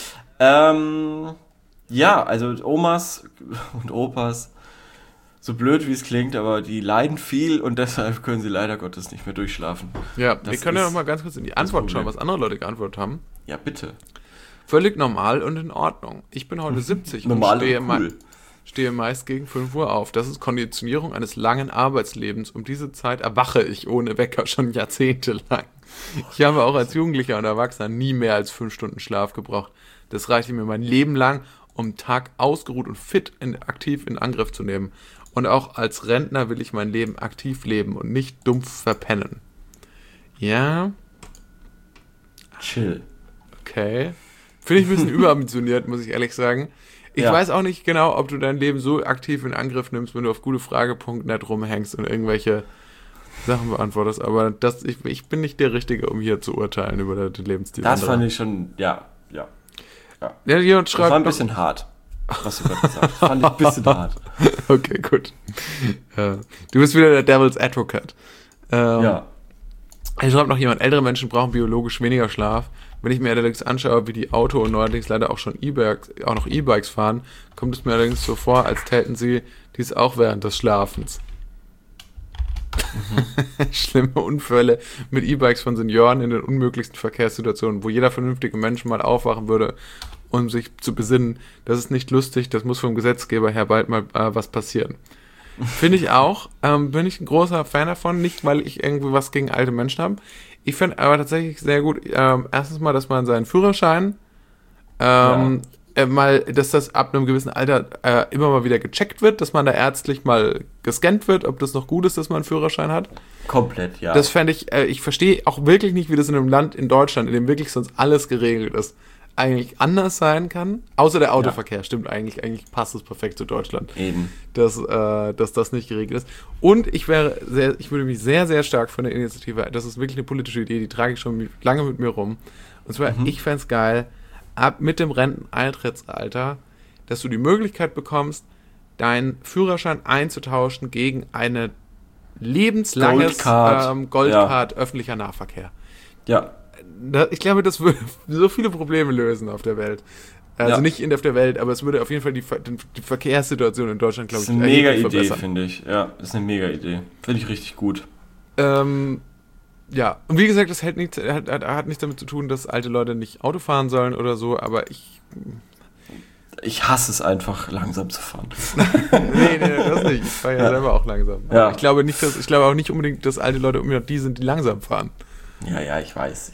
Ja, also Omas und Opas, so blöd wie es klingt, aber die leiden viel und deshalb können sie leider Gottes nicht mehr durchschlafen. Ja, wir können ja noch mal ganz kurz in die Antworten schauen, was andere Leute geantwortet haben. Ja, bitte. Völlig normal und in Ordnung. Ich bin heute 70 und stehe meist gegen 5 Uhr auf. Das ist Konditionierung eines langen Arbeitslebens. Um diese Zeit erwache ich ohne Wecker schon jahrzehntelang. Ich habe auch als Jugendlicher und Erwachsener nie mehr als 5 Stunden Schlaf gebraucht. Das reichte mir mein Leben lang, um den Tag ausgeruht und fit aktiv in Angriff zu nehmen. Und auch als Rentner will ich mein Leben aktiv leben und nicht dumpf verpennen. Ja. Chill. Okay. Finde ich ein bisschen überambitioniert, muss ich ehrlich sagen. Ich weiß auch nicht genau, ob du dein Leben so aktiv in Angriff nimmst, wenn du auf gutefrage.net rumhängst und irgendwelche Sachen beantwortest, aber ich bin nicht der Richtige, um hier zu urteilen über den Lebensstil. Das fand ich schon, ja. Jemand schreibt, das war ein bisschen hart, was du gerade gesagt hast. Fand ich ein bisschen hart. Okay, gut. Du bist wieder der Devil's Advocate. Ja. Hier schreibt noch jemand, ältere Menschen brauchen biologisch weniger Schlaf. Wenn ich mir allerdings anschaue, wie die Auto- und neuerdings leider auch schon E-Bikes fahren, kommt es mir allerdings so vor, als täten sie dies auch während des Schlafens. Schlimme Unfälle mit E-Bikes von Senioren in den unmöglichsten Verkehrssituationen, wo jeder vernünftige Mensch mal aufwachen würde, um sich zu besinnen. Das ist nicht lustig, das muss vom Gesetzgeber her bald mal was passieren. Finde ich auch. Bin ich ein großer Fan davon, nicht weil ich irgendwie was gegen alte Menschen habe. Ich finde aber tatsächlich sehr gut, erstens mal, dass man seinen Führerschein mal, dass das ab einem gewissen Alter immer mal wieder gecheckt wird, dass man da ärztlich mal gescannt wird, ob das noch gut ist, dass man einen Führerschein hat. Komplett, ja. Das fände ich verstehe auch wirklich nicht, wie das in einem Land in Deutschland, in dem wirklich sonst alles geregelt ist, eigentlich anders sein kann. Außer der Autoverkehr, stimmt eigentlich passt es perfekt zu Deutschland. Eben. Dass das nicht geregelt ist. Und ich würde mich sehr, sehr stark von der Initiative, das ist wirklich eine politische Idee, die trage ich schon lange mit mir rum. Und zwar, ich fände es geil, mit dem Renteneintrittsalter, dass du die Möglichkeit bekommst, deinen Führerschein einzutauschen gegen eine lebenslanges Goldcard öffentlicher Nahverkehr. Ja. Ich glaube, das würde so viele Probleme lösen auf der Welt. Also nicht auf der Welt, aber es würde auf jeden Fall die Verkehrssituation in Deutschland, glaube ich, verbessern. Das ist eine mega Idee, finde ich. Ja, das ist eine mega Idee. Finde ich richtig gut. Ja, und wie gesagt, das hat nichts damit zu tun, dass alte Leute nicht Auto fahren sollen oder so, aber ich hasse es einfach, langsam zu fahren. nee, das nicht. Ich fahre ja selber auch langsam. Ja. Ich glaube auch nicht unbedingt, dass alte Leute unbedingt die sind, die langsam fahren. Ja, ich weiß.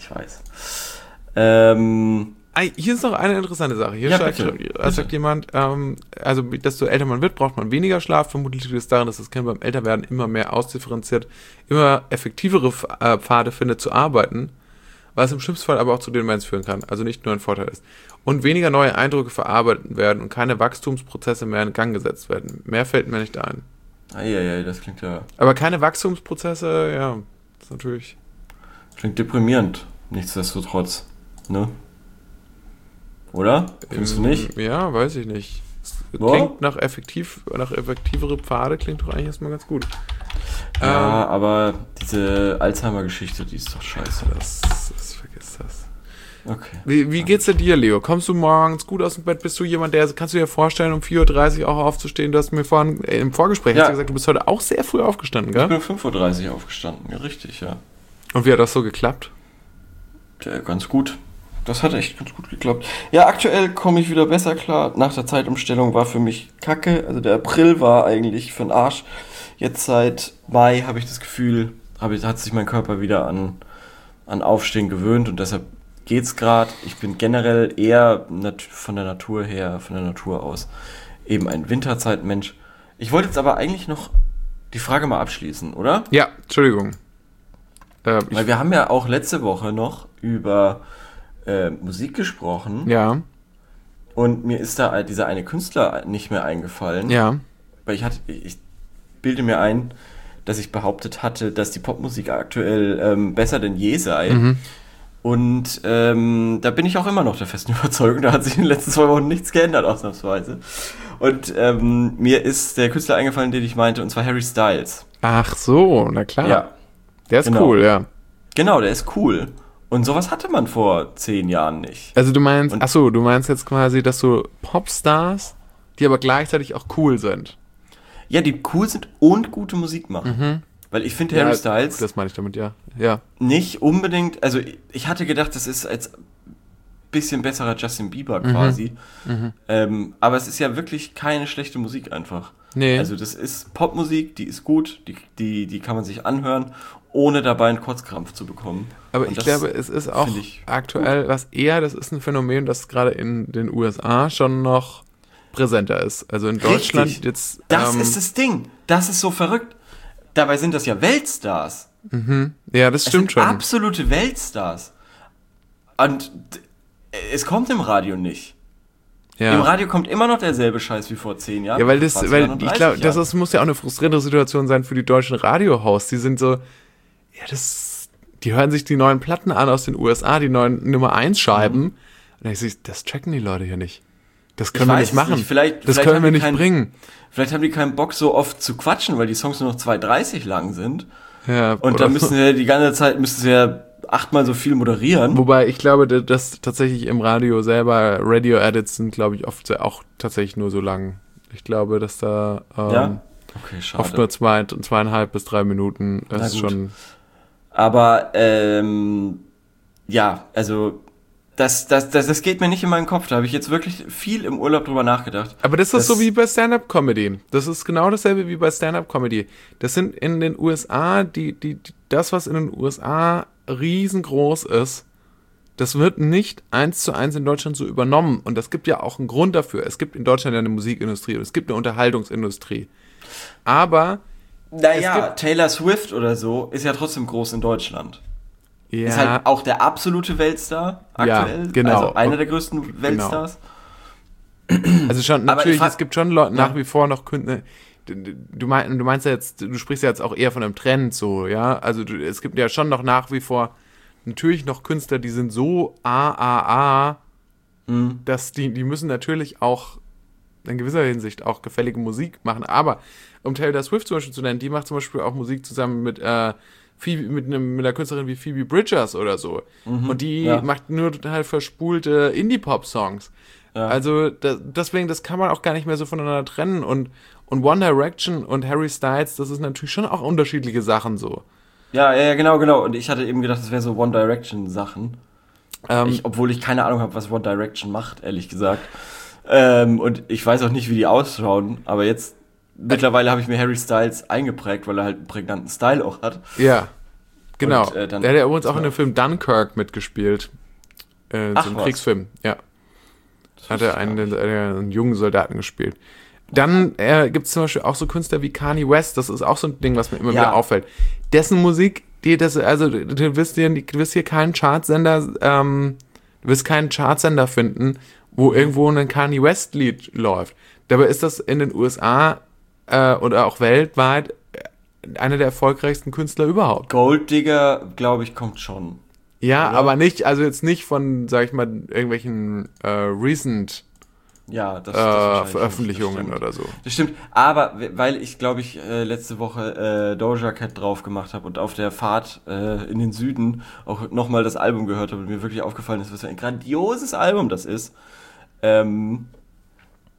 Hier ist noch eine interessante Sache. Hier sagt jemand, also desto älter man wird, braucht man weniger Schlaf. Vermutlich liegt es daran, dass das Kind beim Älterwerden immer mehr ausdifferenziert, immer effektivere Pfade findet zu arbeiten, was im schlimmsten Fall aber auch zu Demenz führen kann, also nicht nur ein Vorteil ist. Und weniger neue Eindrücke verarbeitet werden und keine Wachstumsprozesse mehr in Gang gesetzt werden. Mehr fällt mir nicht ein. Das klingt ja... Aber keine Wachstumsprozesse, ja, das ist natürlich... Klingt deprimierend, nichtsdestotrotz, ne? Oder? Findest du nicht? Ja, weiß ich nicht. Klingt nach effektivere Pfade, klingt doch eigentlich erstmal ganz gut. Ja, aber diese Alzheimer-Geschichte, die ist doch scheiße. Vergiss das. Okay. Wie geht's dir, Leo? Kommst du morgens gut aus dem Bett? Bist du jemand, kannst du dir vorstellen, um 4.30 Uhr auch aufzustehen? Du hast mir vorhin im Vorgespräch hast du gesagt, du bist heute auch sehr früh aufgestanden, gell? Ich bin 5.30 Uhr aufgestanden, ja, richtig, ja. Und wie hat das so geklappt? Ja, ganz gut. Das hat echt ganz gut geklappt. Ja, aktuell komme ich wieder besser klar. Nach der Zeitumstellung war für mich Kacke. Also der April war eigentlich für den Arsch. Jetzt seit Mai habe ich das Gefühl, hat sich mein Körper wieder an Aufstehen gewöhnt und deshalb geht's gerade. Ich bin generell eher von der Natur aus eben ein Winterzeitmensch. Ich wollte jetzt aber eigentlich noch die Frage mal abschließen, oder? Ja, Entschuldigung. Weil wir haben ja auch letzte Woche noch über Musik gesprochen. Ja. Und mir ist da dieser eine Künstler nicht mehr eingefallen. Ja. Weil ich bilde mir ein, dass ich behauptet hatte, dass die Popmusik aktuell besser denn je sei. Mhm. Und da bin ich auch immer noch der festen Überzeugung, da hat sich in den letzten 2 Wochen nichts geändert, ausnahmsweise. Und mir ist der Künstler eingefallen, den ich meinte, und zwar Harry Styles. Ach so, na klar. Ja. Der ist Genau. cool, ja. Genau, der ist cool. Und sowas hatte man vor 10 Jahren nicht. Also du meinst jetzt quasi, dass so Popstars, die aber gleichzeitig auch cool sind. Ja, die cool sind und gute Musik machen. Weil ich finde Harry Styles Das meine ich damit, ja. Ja. nicht unbedingt, also ich hatte gedacht, das ist als bisschen besserer Justin Bieber quasi. Aber es ist ja wirklich keine schlechte Musik einfach. Nee. Also das ist Popmusik, die ist gut, die kann man sich anhören, ohne dabei einen Kotzkrampf zu bekommen. Aber Und ich das glaube, es ist auch finde ich aktuell, das ist ein Phänomen, das gerade in den USA schon noch präsenter ist. Also in Deutschland Richtig. jetzt. Das ist das Ding. Das ist so verrückt. Dabei sind das ja Weltstars. Ja, das Es stimmt sind schon. absolute Weltstars. Und es kommt im Radio nicht. Im Ja. Radio kommt immer noch derselbe Scheiß wie vor 10 Jahren. Ja, weil vor das, 20 weil Jahren und ich 30 glaube, Jahren. muss ja auch eine frustrierende Situation sein für die deutschen Radiohosts. Die sind so, die hören sich die neuen Platten an aus den USA, die neuen Nummer 1 Scheiben. Und dann denke ich, das checken die Leute hier nicht. Das können wir nicht machen. Das Vielleicht können haben wir die nicht bringen. Vielleicht haben die keinen Bock, so oft zu quatschen, weil die Songs nur noch 2,30 lang sind. Ja, Und oder dann müssen sie die ganze Zeit 8-mal so viel moderieren. Wobei ich glaube, dass tatsächlich im Radio selber Radio-Edits sind, glaube ich, oft auch tatsächlich nur so lang. Ich glaube, dass da Ja? Okay, schade. oft nur 2,5 bis 3 Minuten ist gut. schon. Aber, ja, also, das geht mir nicht in meinen Kopf. Da habe ich jetzt wirklich viel im Urlaub drüber nachgedacht. Aber das ist so wie bei Stand-Up-Comedy. Das ist genau dasselbe wie bei Stand-Up-Comedy. Das sind in den USA, das, was in den USA riesengroß ist, das wird nicht 1:1 in Deutschland so übernommen. Und das gibt ja auch einen Grund dafür. Es gibt in Deutschland ja eine Musikindustrie und es gibt eine Unterhaltungsindustrie. Aber Naja, Taylor Swift oder so ist ja trotzdem groß in Deutschland. ja, Ist halt auch der absolute Weltstar aktuell. Ja, genau. Also einer der größten Weltstars. also schon, Aber natürlich, ich es gibt schon nach wie vor noch Künstler. Du meinst ja jetzt, du sprichst ja jetzt auch eher von einem Trend so, ja? Also es gibt ja schon noch nach wie vor natürlich noch Künstler, die sind so dass die müssen natürlich auch in gewisser Hinsicht auch gefällige Musik machen. Aber um Taylor Swift zum Beispiel zu nennen, die macht zum Beispiel auch Musik zusammen mit mit einer Künstlerin wie Phoebe Bridgers oder so. Und die macht nur total verspulte Indie-Pop-Songs. Ja. Also deswegen, das kann man auch gar nicht mehr so voneinander trennen. Und One Direction und Harry Styles, das ist natürlich schon auch unterschiedliche Sachen so. Ja, genau. Und ich hatte eben gedacht, das wäre so One Direction Sachen. Obwohl ich keine Ahnung habe, was One Direction macht, ehrlich gesagt. Und ich weiß auch nicht, wie die ausschauen, aber jetzt mittlerweile habe ich mir Harry Styles eingeprägt, weil er halt einen prägnanten Style auch hat. Ja, genau. Und, dann- der hat ja übrigens auch in dem Film Dunkirk mitgespielt. So ein was. Kriegsfilm, ja. Hat er einen jungen Soldaten gespielt. Dann gibt es zum Beispiel auch so Künstler wie Kanye West, das ist auch so ein Ding, was mir immer wieder auffällt. Dessen Musik, du wirst hier keinen Chartsender, du wirst keinen Chartsender finden, wo irgendwo ein Kanye West Lied läuft. Dabei ist das in den USA oder auch weltweit einer der erfolgreichsten Künstler überhaupt. Gold Digger, glaube ich, kommt schon. Ja, Oder? aber nicht, also jetzt nicht von, sag ich mal, irgendwelchen recent Ja, das wahrscheinlich Veröffentlichungen nicht. oder so. Das stimmt, aber weil ich, glaube ich, letzte Woche Doja Cat drauf gemacht habe und auf der Fahrt in den Süden auch nochmal das Album gehört habe und mir wirklich aufgefallen ist, was für ein grandioses Album das ist,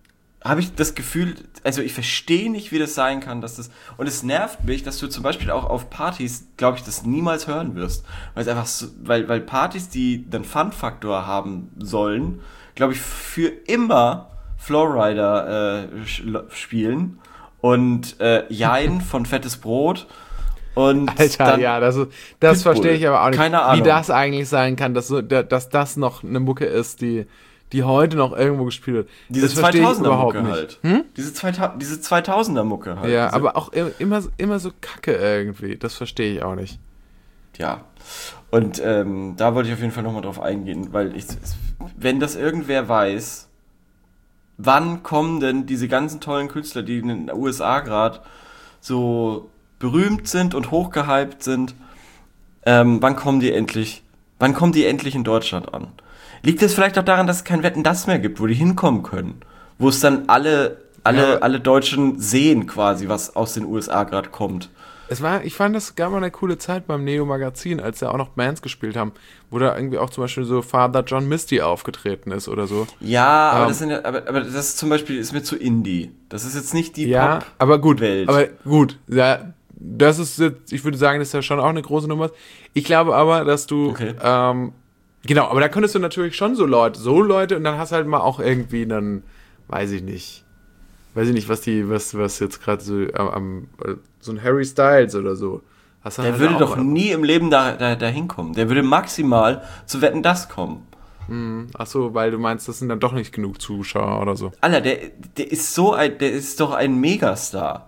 habe ich das Gefühl, also ich verstehe nicht, wie das sein kann, dass das, und es nervt mich, dass du zum Beispiel auch auf Partys, glaube ich, das niemals hören wirst, weil es einfach so, weil Partys, die dann Fun-Faktor haben sollen, glaube ich, für immer Flowrider spielen und Jein von Fettes Brot und Alter, dann ja, das Pitbull. verstehe ich aber auch nicht, Keine Ahnung. wie das eigentlich sein kann, dass das noch eine Mucke ist, die heute noch irgendwo gespielt wird. diese Das verstehe ich 2000er überhaupt Mucke nicht. halt. Diese 2000er Mucke halt. Ja, diese, aber auch immer so kacke irgendwie. Das verstehe ich auch nicht. ja. Und da wollte ich auf jeden Fall nochmal drauf eingehen, weil wenn das irgendwer weiß, wann kommen denn diese ganzen tollen Künstler, die in den USA gerade so berühmt sind und hochgehypt sind, wann kommen die endlich in Deutschland an? Liegt es vielleicht auch daran, dass es kein Wetten, das mehr gibt, wo die hinkommen können? Wo es dann alle Deutschen sehen quasi, was aus den USA gerade kommt. Ich fand, das gab mal eine coole Zeit beim Neo-Magazin, als da auch noch Bands gespielt haben, wo da irgendwie auch zum Beispiel so Father John Misty aufgetreten ist oder so. Ja, aber das ist zum Beispiel, ist mir zu Indie. Das ist jetzt nicht die Ja, Pop-Welt. aber gut, ja, das ist jetzt, ich würde sagen, das ist ja schon auch eine große Nummer. Ich glaube aber, dass du, Okay. genau, aber da könntest du natürlich schon so Leute, und dann hast du halt mal auch irgendwie dann, weiß ich nicht, was jetzt gerade so so ein Harry Styles oder so. Hast du Der halt würde auch doch mal. nie im Leben da hinkommen. Der würde maximal zu Wetten, das kommen. Ach so, weil du meinst, das sind dann doch nicht genug Zuschauer oder so. Alter, der ist doch ein Megastar.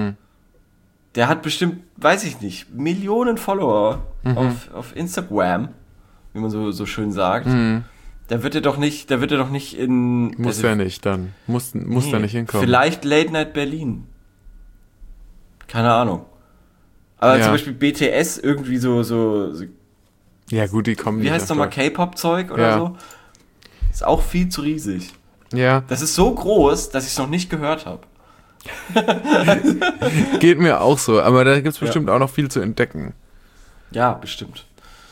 Der hat bestimmt, weiß ich nicht, Millionen Follower auf Instagram, wie man so schön sagt. Da wird er doch nicht in... Muss also, ja nicht dann. Muss da nicht hinkommen. Vielleicht Late Night Berlin. Keine Ahnung. Aber Ja. zum Beispiel BTS irgendwie so Ja gut, die kommen wie nicht heißt nach nochmal, Deutschland. K-Pop-Zeug oder Ja. so? Ist auch viel zu riesig. Ja, Das ist so groß, dass ich es noch nicht gehört habe. geht mir auch so, aber da gibt es bestimmt auch noch viel zu entdecken. Ja, bestimmt.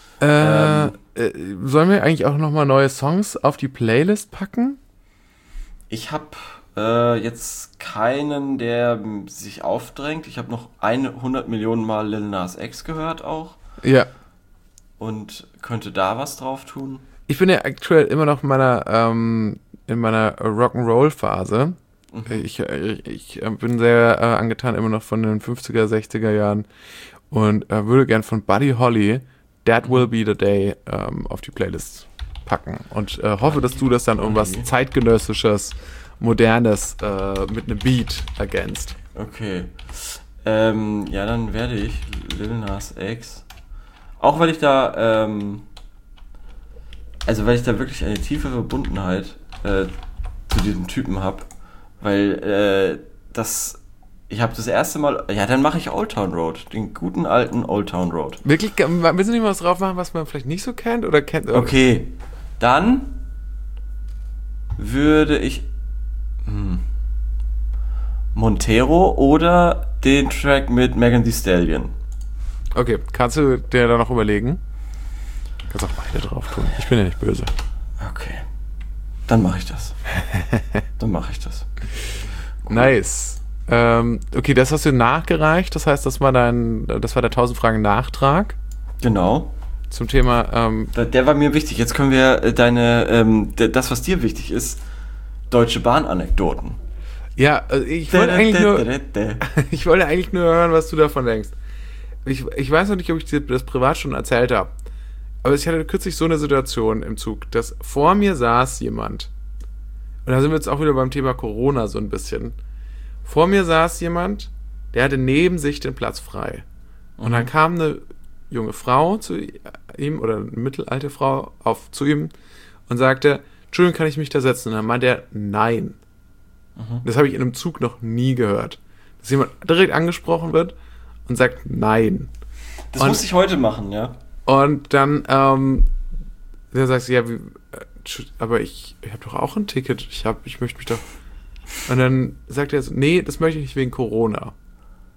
Sollen wir eigentlich auch nochmal neue Songs auf die Playlist packen? Ich habe jetzt keinen, der sich aufdrängt. Ich habe noch 100 Millionen Mal Lil Nas X gehört auch Ja. und könnte da was drauf tun. Ich bin ja aktuell immer noch in meiner Rock'n'Roll-Phase. Ich bin sehr angetan immer noch von den 50er, 60er Jahren und würde gern von Buddy Holly That Will Be the Day auf die Playlist packen und hoffe, dass du das dann irgendwas zeitgenössisches, modernes mit einem Beat ergänzt. Okay. Ja, dann werde ich Lil Nas X. Auch weil ich da, weil ich da wirklich eine tiefe Verbundenheit zu diesem Typen habe. Weil ich habe das erste Mal, ja, dann mache ich Old Town Road, den guten alten Old Town Road. Wirklich, willst du nicht mal was drauf machen, was man vielleicht nicht so kennt oder kennt? Okay, dann würde ich Montero oder den Track mit Megan Thee Stallion. Okay, kannst du dir da noch überlegen? Kannst auch beide drauf tun. Ich bin ja nicht böse. Okay, dann mache ich das. Nice. Okay, das hast du nachgereicht. Das heißt, das war der 1000 Fragen Nachtrag Genau. zum Thema. Der war mir wichtig. Jetzt können wir das, was dir wichtig ist, Deutsche Bahn-Anekdoten. Ja, ich wollte eigentlich nur hören, was du davon denkst. Ich weiß noch nicht, ob ich dir das privat schon erzählt habe. Aber ich hatte kürzlich so eine Situation im Zug, dass vor mir saß jemand. Und da sind wir jetzt auch wieder beim Thema Corona so ein bisschen. Vor mir saß jemand, der hatte neben sich den Platz frei. Und dann kam eine junge Frau zu ihm, oder eine mittelalte Frau zu ihm und sagte, Entschuldigung, kann ich mich da setzen? Und dann meinte er, nein. Das habe ich in einem Zug noch nie gehört. Dass jemand direkt angesprochen wird und sagt, nein. Das muss ich heute machen, ja. Und dann, der sagt sie, ja, aber ich habe doch auch ein Ticket. Ich möchte mich doch. Und dann sagt er so, nee, das möchte ich nicht wegen Corona.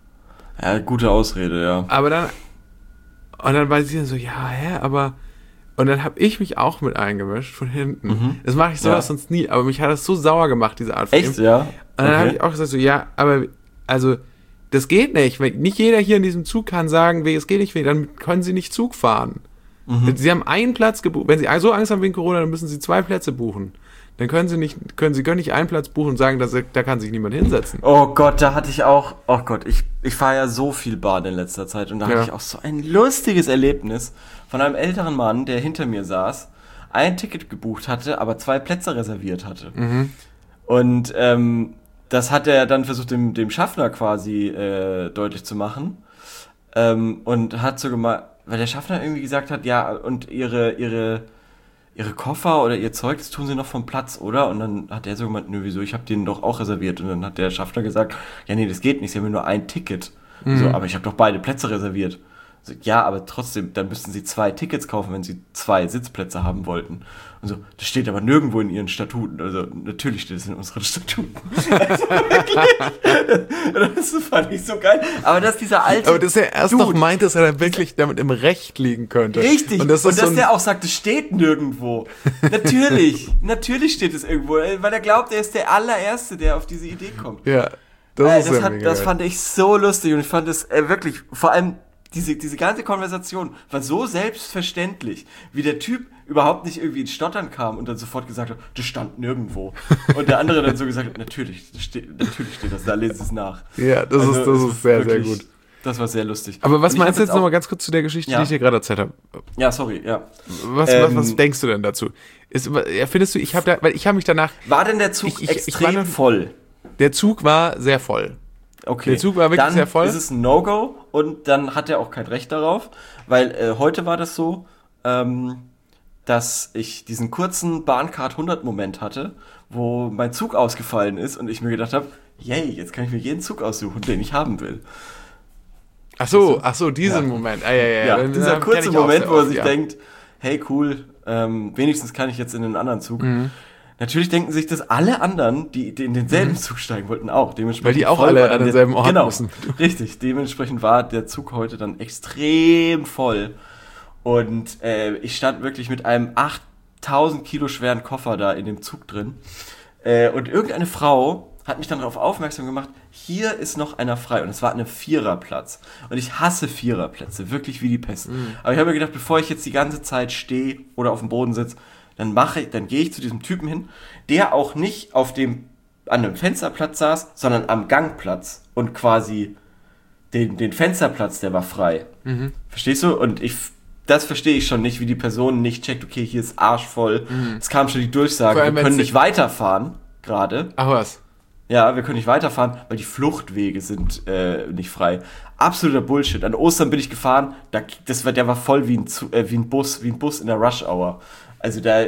Ja, gute Ausrede, ja. Aber dann, und dann war sie dann so, ja, aber Und dann habe ich mich auch mit eingemischt von hinten. Das mache ich sowas sonst nie, aber mich hat das so sauer gemacht, diese Art von Echt, ja? Und dann habe ich auch gesagt so, ja, aber also das geht nicht. Nicht jeder hier in diesem Zug kann sagen, es geht nicht, dann können sie nicht Zug fahren. Sie haben einen Platz gebucht. Wenn sie so Angst haben wegen Corona, dann müssen sie 2 Plätze buchen. Dann können sie nicht einen Platz buchen und sagen, da kann sich niemand hinsetzen. Oh Gott, da hatte ich auch, oh Gott, ich fahre ja so viel Bahn in letzter Zeit und da hatte ich auch so ein lustiges Erlebnis von einem älteren Mann, der hinter mir saß, ein Ticket gebucht hatte, aber 2 Plätze reserviert hatte. Und das hat er dann versucht, dem Schaffner quasi deutlich zu machen und hat so gemacht, weil der Schaffner irgendwie gesagt hat, ja, und ihre Koffer oder ihr Zeug, das tun sie noch vom Platz, oder? Und dann hat er so gemeint, nö, wieso, ich habe den doch auch reserviert. Und dann hat der Schaffner gesagt, ja, nee, das geht nicht, sie haben ja nur ein Ticket. So, aber ich habe doch beide Plätze reserviert. So, ja, aber trotzdem, dann müssten sie 2 Tickets kaufen, wenn sie 2 Sitzplätze haben wollten. Und so, das steht aber nirgendwo in ihren Statuten. Also, natürlich steht es in unseren Statuten. Also, wirklich. Das fand ich so geil. Aber dass dieser alte Aber dass er erst noch meint, dass er dann wirklich damit im Recht liegen könnte. Richtig. Und dass der auch sagt, es steht nirgendwo. Natürlich steht es irgendwo, weil er glaubt, er ist der allererste, der auf diese Idee kommt. Ja, das fand ich so lustig und ich fand es wirklich, vor allem diese ganze Konversation war so selbstverständlich, wie der Typ überhaupt nicht irgendwie ins Stottern kam und dann sofort gesagt hat, das stand nirgendwo. Und der andere dann so gesagt hat, natürlich steht das, da lese es nach. Ja, das ist sehr, wirklich, sehr gut. Das war sehr lustig. Aber was meinst du jetzt nochmal ganz kurz zu der Geschichte, die ich dir gerade erzählt habe? Ja, sorry, ja. Was denkst du denn dazu? Findest du, weil ich habe mich danach... War denn der Zug extrem voll? Der Zug war sehr voll. Okay. Der Zug war wirklich dann sehr voll. Ist es ein No-Go und dann hat er auch kein Recht darauf, weil heute war das so, dass ich diesen kurzen Bahncard 100 Moment hatte, wo mein Zug ausgefallen ist und ich mir gedacht habe, yay, jetzt kann ich mir jeden Zug aussuchen, den ich haben will. Ach so, diesen Moment. Ja, dieser kurze Moment, wo er sich denkt, hey cool, wenigstens kann ich jetzt in einen anderen Zug. Natürlich denken sich das alle anderen, die in denselben Zug steigen wollten, auch. Dementsprechend weil die auch alle an denselben Ort müssen. Richtig. Dementsprechend war der Zug heute dann extrem voll. Und ich stand wirklich mit einem 8000 Kilo schweren Koffer da in dem Zug drin. Und irgendeine Frau hat mich dann darauf aufmerksam gemacht, hier ist noch einer frei. Und es war ein Viererplatz. Und ich hasse Viererplätze, wirklich wie die Pest. Aber ich habe mir gedacht, bevor ich jetzt die ganze Zeit stehe oder auf dem Boden sitze, dann gehe ich zu diesem Typen hin, der auch nicht an einem Fensterplatz saß, sondern am Gangplatz und quasi den Fensterplatz, der war frei. Verstehst du? Und das verstehe ich schon nicht, wie die Person nicht checkt, okay, hier ist arschvoll. Es kam schon die Durchsage, wir können nicht weiterfahren, gerade. Ach was? Ja, wir können nicht weiterfahren, weil die Fluchtwege sind nicht frei. Absoluter Bullshit. An Ostern bin ich gefahren, der war voll wie ein Bus in der Rush Hour. Also da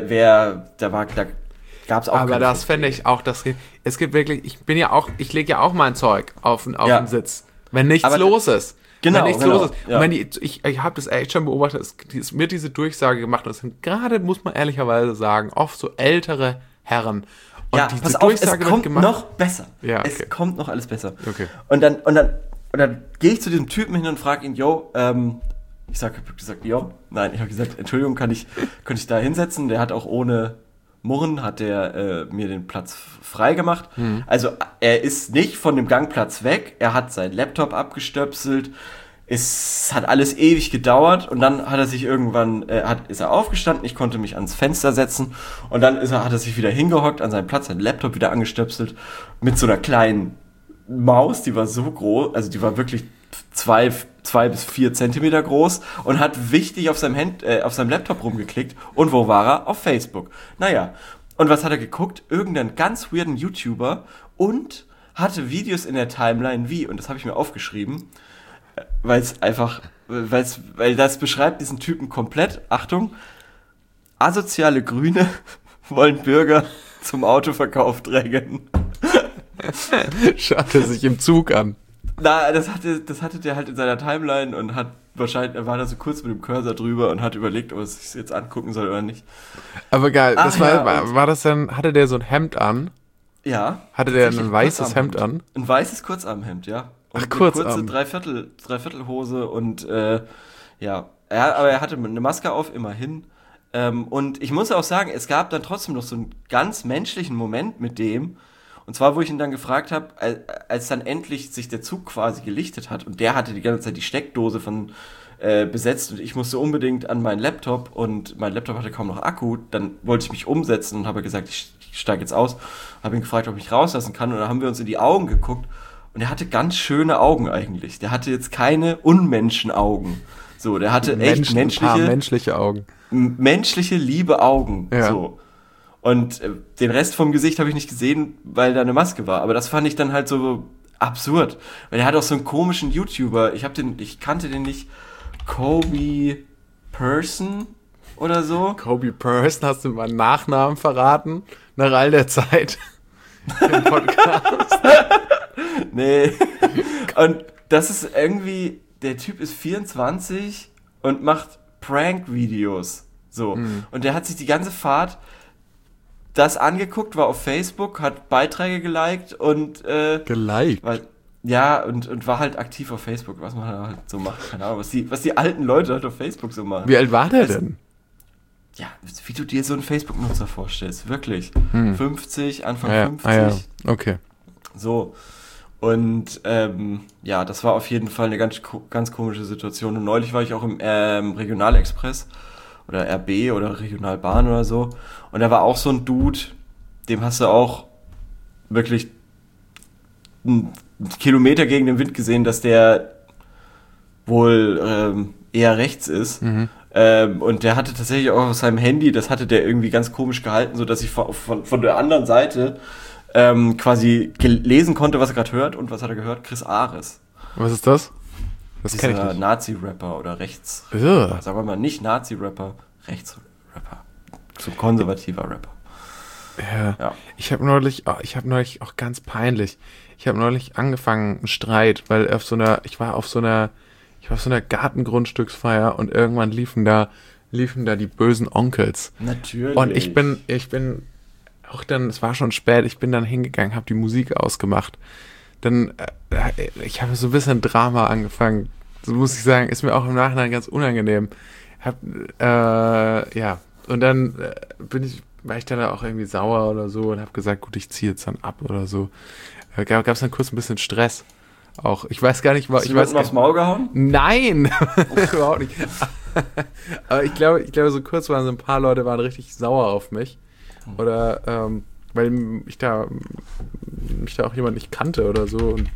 gab's auch. Aber das fände ich auch, es gibt wirklich, ich lege ja auch mein Zeug auf den Sitz, wenn nichts los ist. Genau, wenn nichts los ist. Ja. Und ich habe das echt schon beobachtet, es wird diese Durchsage gemacht, und es sind gerade, muss man ehrlicherweise sagen, oft so ältere Herren. Und ja, pass auf, es kommt noch besser. Ja, okay. Es kommt noch alles besser. Okay. Und dann gehe ich zu diesem Typen hin und frage ihn, ich habe gesagt, nein, ich habe gesagt, Entschuldigung, kann ich da hinsetzen? Der hat auch ohne Murren, mir den Platz frei gemacht. Also er ist nicht von dem Gangplatz weg, er hat seinen Laptop abgestöpselt, es hat alles ewig gedauert und dann hat er sich irgendwann, ist er aufgestanden, ich konnte mich ans Fenster setzen und dann hat er sich wieder hingehockt an seinen Platz, seinen Laptop wieder angestöpselt mit so einer kleinen Maus, die war so groß, also die war wirklich 2 bis 4 Zentimeter groß und hat wichtig auf seinem Laptop rumgeklickt. Und wo war er? Auf Facebook. Naja, und was hat er geguckt? Irgendeinen ganz weirden YouTuber und hatte Videos in der Timeline wie, und das habe ich mir aufgeschrieben, weil das beschreibt diesen Typen komplett. Achtung, asoziale Grüne wollen Bürger zum Autoverkauf drängen. Schaut er sich im Zug an. Na, das hatte der halt in seiner Timeline und er war da so kurz mit dem Cursor drüber und hat überlegt, ob er es sich jetzt angucken soll oder nicht. Aber geil, war das dann, hatte der so ein Hemd an? Ja. Hatte der ein weißes Hemd an? Ein weißes Kurzarmhemd, ja. Und Kurzarm. kurze Dreiviertelhose und aber er hatte eine Maske auf, immerhin. Und ich muss auch sagen, es gab dann trotzdem noch so einen ganz menschlichen Moment mit dem. Und zwar, wo ich ihn dann gefragt habe, als dann endlich sich der Zug quasi gelichtet hat und der hatte die ganze Zeit die Steckdose besetzt und ich musste unbedingt an meinen Laptop und mein Laptop hatte kaum noch Akku, dann wollte ich mich umsetzen und habe gesagt, ich steige jetzt aus, habe ihn gefragt, ob ich mich rauslassen kann und dann haben wir uns in die Augen geguckt und er hatte ganz schöne Augen eigentlich. Der hatte jetzt keine Unmenschenaugen. So, der hatte echt menschliche Augen. Menschliche, liebe Augen. Ja. So. Und den Rest vom Gesicht habe ich nicht gesehen, weil da eine Maske war. Aber das fand ich dann halt so absurd. Weil er hat auch so einen komischen YouTuber, ich kannte den nicht, Kobe Person oder so. Kobe Person, hast du meinen Nachnamen verraten? Nach all der Zeit im Podcast. Nee. Und das ist irgendwie, der Typ ist 24 und macht Prank-Videos. So. Und der hat sich die ganze Fahrt das angeguckt, war auf Facebook, hat Beiträge geliked und und war halt aktiv auf Facebook, was man halt so macht. Keine Ahnung, was die alten Leute halt auf Facebook so machen. Wie alt war der denn? Ja, wie du dir so einen Facebook-Nutzer vorstellst, wirklich. 50, Anfang 50. Ja. Okay. So. Und das war auf jeden Fall eine ganz komische Situation. Und neulich war ich auch im Regionalexpress oder RB oder Regionalbahn oder so. Und da war auch so ein Dude, dem hast du auch wirklich einen Kilometer gegen den Wind gesehen, dass der wohl eher rechts ist. Und der hatte tatsächlich auch auf seinem Handy, das hatte der irgendwie ganz komisch gehalten, sodass ich von der anderen Seite quasi lesen konnte, was er gerade hört. Und was hat er gehört? Chris Ares. Was ist das? Das kenne ich nicht. Nazi-Rapper oder Rechts. Ja. Sagen wir mal nicht Nazi-Rapper, Rechts-Rapper. So konservativer Rapper. Ja. Ich habe neulich auch ganz peinlich. Ich habe neulich angefangen, einen Streit, weil ich war auf so einer Gartengrundstücksfeier und irgendwann liefen da die bösen Onkels. Natürlich. Und ich bin auch dann, es war schon spät, ich bin dann hingegangen, habe die Musik ausgemacht. Dann, ich habe so ein bisschen Drama angefangen. So muss ich sagen, ist mir auch im Nachhinein ganz unangenehm. Und dann war ich dann auch irgendwie sauer oder so und habe gesagt, gut, ich ziehe jetzt dann ab oder so. Gab es dann kurz ein bisschen Stress. Auch, ich weiß gar nicht, Hast du aufs Maul gehauen? Nein! Überhaupt nicht. Aber ich glaube, so kurz waren so ein paar Leute richtig sauer auf mich. Oder, weil mich da auch jemand nicht kannte oder so. Und,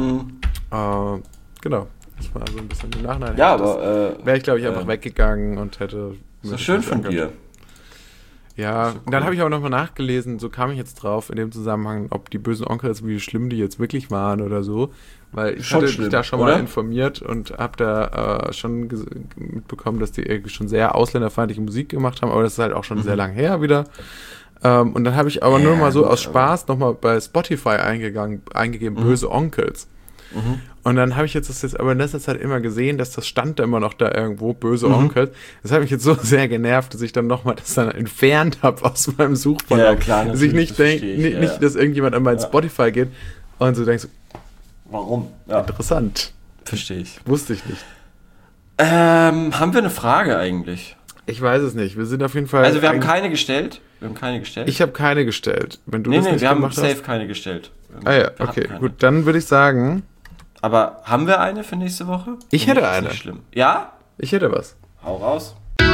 genau. Das war so ein bisschen im Nachhinein. Ja, aber wäre ich, glaube ich, einfach weggegangen und hätte... Ist doch schön von dir. Ja, und dann habe ich auch nochmal nachgelesen, so kam ich jetzt drauf in dem Zusammenhang, ob die bösen Onkels, wie schlimm die jetzt wirklich waren oder so. Weil ich hatte mich da schon mal informiert und habe da schon mitbekommen, dass die schon sehr ausländerfeindliche Musik gemacht haben, aber das ist halt auch schon sehr lang her wieder. Und dann habe ich aber nur mal so aus Spaß nochmal bei Spotify eingegeben, böse Onkels. Und dann habe ich das aber in letzter Zeit immer gesehen, dass das stand da immer noch da irgendwo, böse Onkels. Das hat mich jetzt so sehr genervt, dass ich dann nochmal das dann entfernt habe aus meinem Suchverlauf. Ja, klar, dass ich nicht denke, dass irgendjemand an mein Spotify geht und so denkst, warum? Ja. Interessant. Verstehe ich. Wusste ich nicht. Haben wir eine Frage eigentlich? Ich weiß es nicht. Wir sind auf jeden Fall... Also wir haben keine gestellt? Ich habe keine gestellt. Wenn du wir haben safe keine gestellt. Ja, okay. Gut, dann würde ich sagen... Aber haben wir eine für nächste Woche? Ich hätte eine. Nicht schlimm. Ja? Ich hätte was. Hau raus.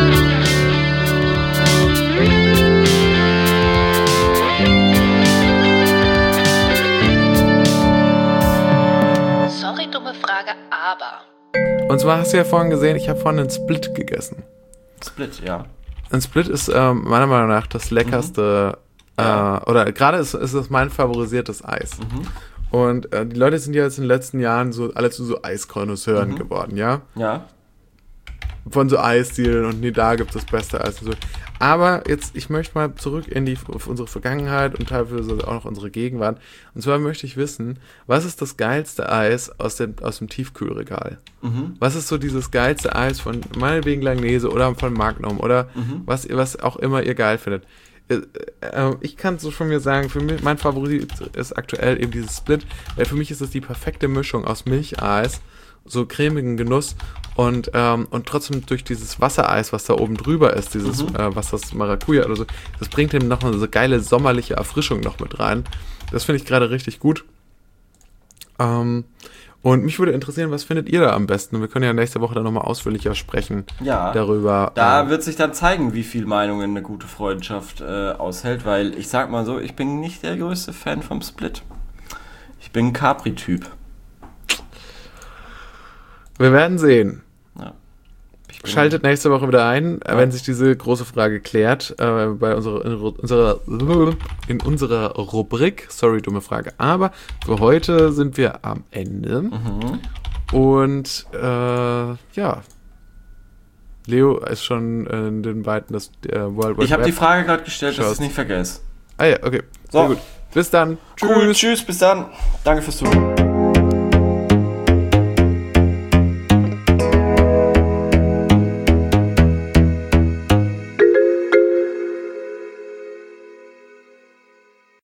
Sorry, dumme Frage, aber... Und zwar hast du ja vorhin gesehen, ich habe vorhin einen Split gegessen. Split, ja. Ein Split ist meiner Meinung nach das leckerste, oder gerade ist das mein favorisiertes Eis. Und die Leute sind ja jetzt in den letzten Jahren alle zu so Eiskonnoisseuren geworden, ja? Ja. Von so Eisdielen und nee, da gibt es das beste Eis und so. Aber jetzt, ich möchte mal zurück auf unsere Vergangenheit und teilweise auch noch unsere Gegenwart. Und zwar möchte ich wissen, was ist das geilste Eis aus dem Tiefkühlregal? Was ist so dieses geilste Eis von meinetwegen Langnese oder von Magnum oder was auch immer ihr geil findet? Ich kann so von mir sagen, für mich, mein Favorit ist aktuell eben dieses Split, weil für mich ist es die perfekte Mischung aus Milcheis, so cremigen Genuss und trotzdem durch dieses Wassereis, was da oben drüber ist, dieses, was das Maracuja oder so, das bringt dem nochmal so geile sommerliche Erfrischung noch mit rein. Das finde ich gerade richtig gut. Und mich würde interessieren, was findet ihr da am besten? Wir können ja nächste Woche dann nochmal ausführlicher sprechen darüber. Da wird sich dann zeigen, wie viel Meinungen eine gute Freundschaft aushält, weil ich sag mal so, ich bin nicht der größte Fan vom Split. Ich bin ein Capri-Typ. Wir werden sehen. Ja. Schaltet nächste Woche wieder ein, wenn sich diese große Frage klärt, bei in unserer Rubrik. Sorry, dumme Frage. Aber für heute sind wir am Ende. Und Leo ist schon in den Weiten des World Wide Web. Ich habe die Frage gerade gestellt, dass ich es nicht vergesse. Ah ja, okay. So. Sehr gut. Bis dann. Tschüss. Cool, tschüss, bis dann. Danke fürs Zuhören.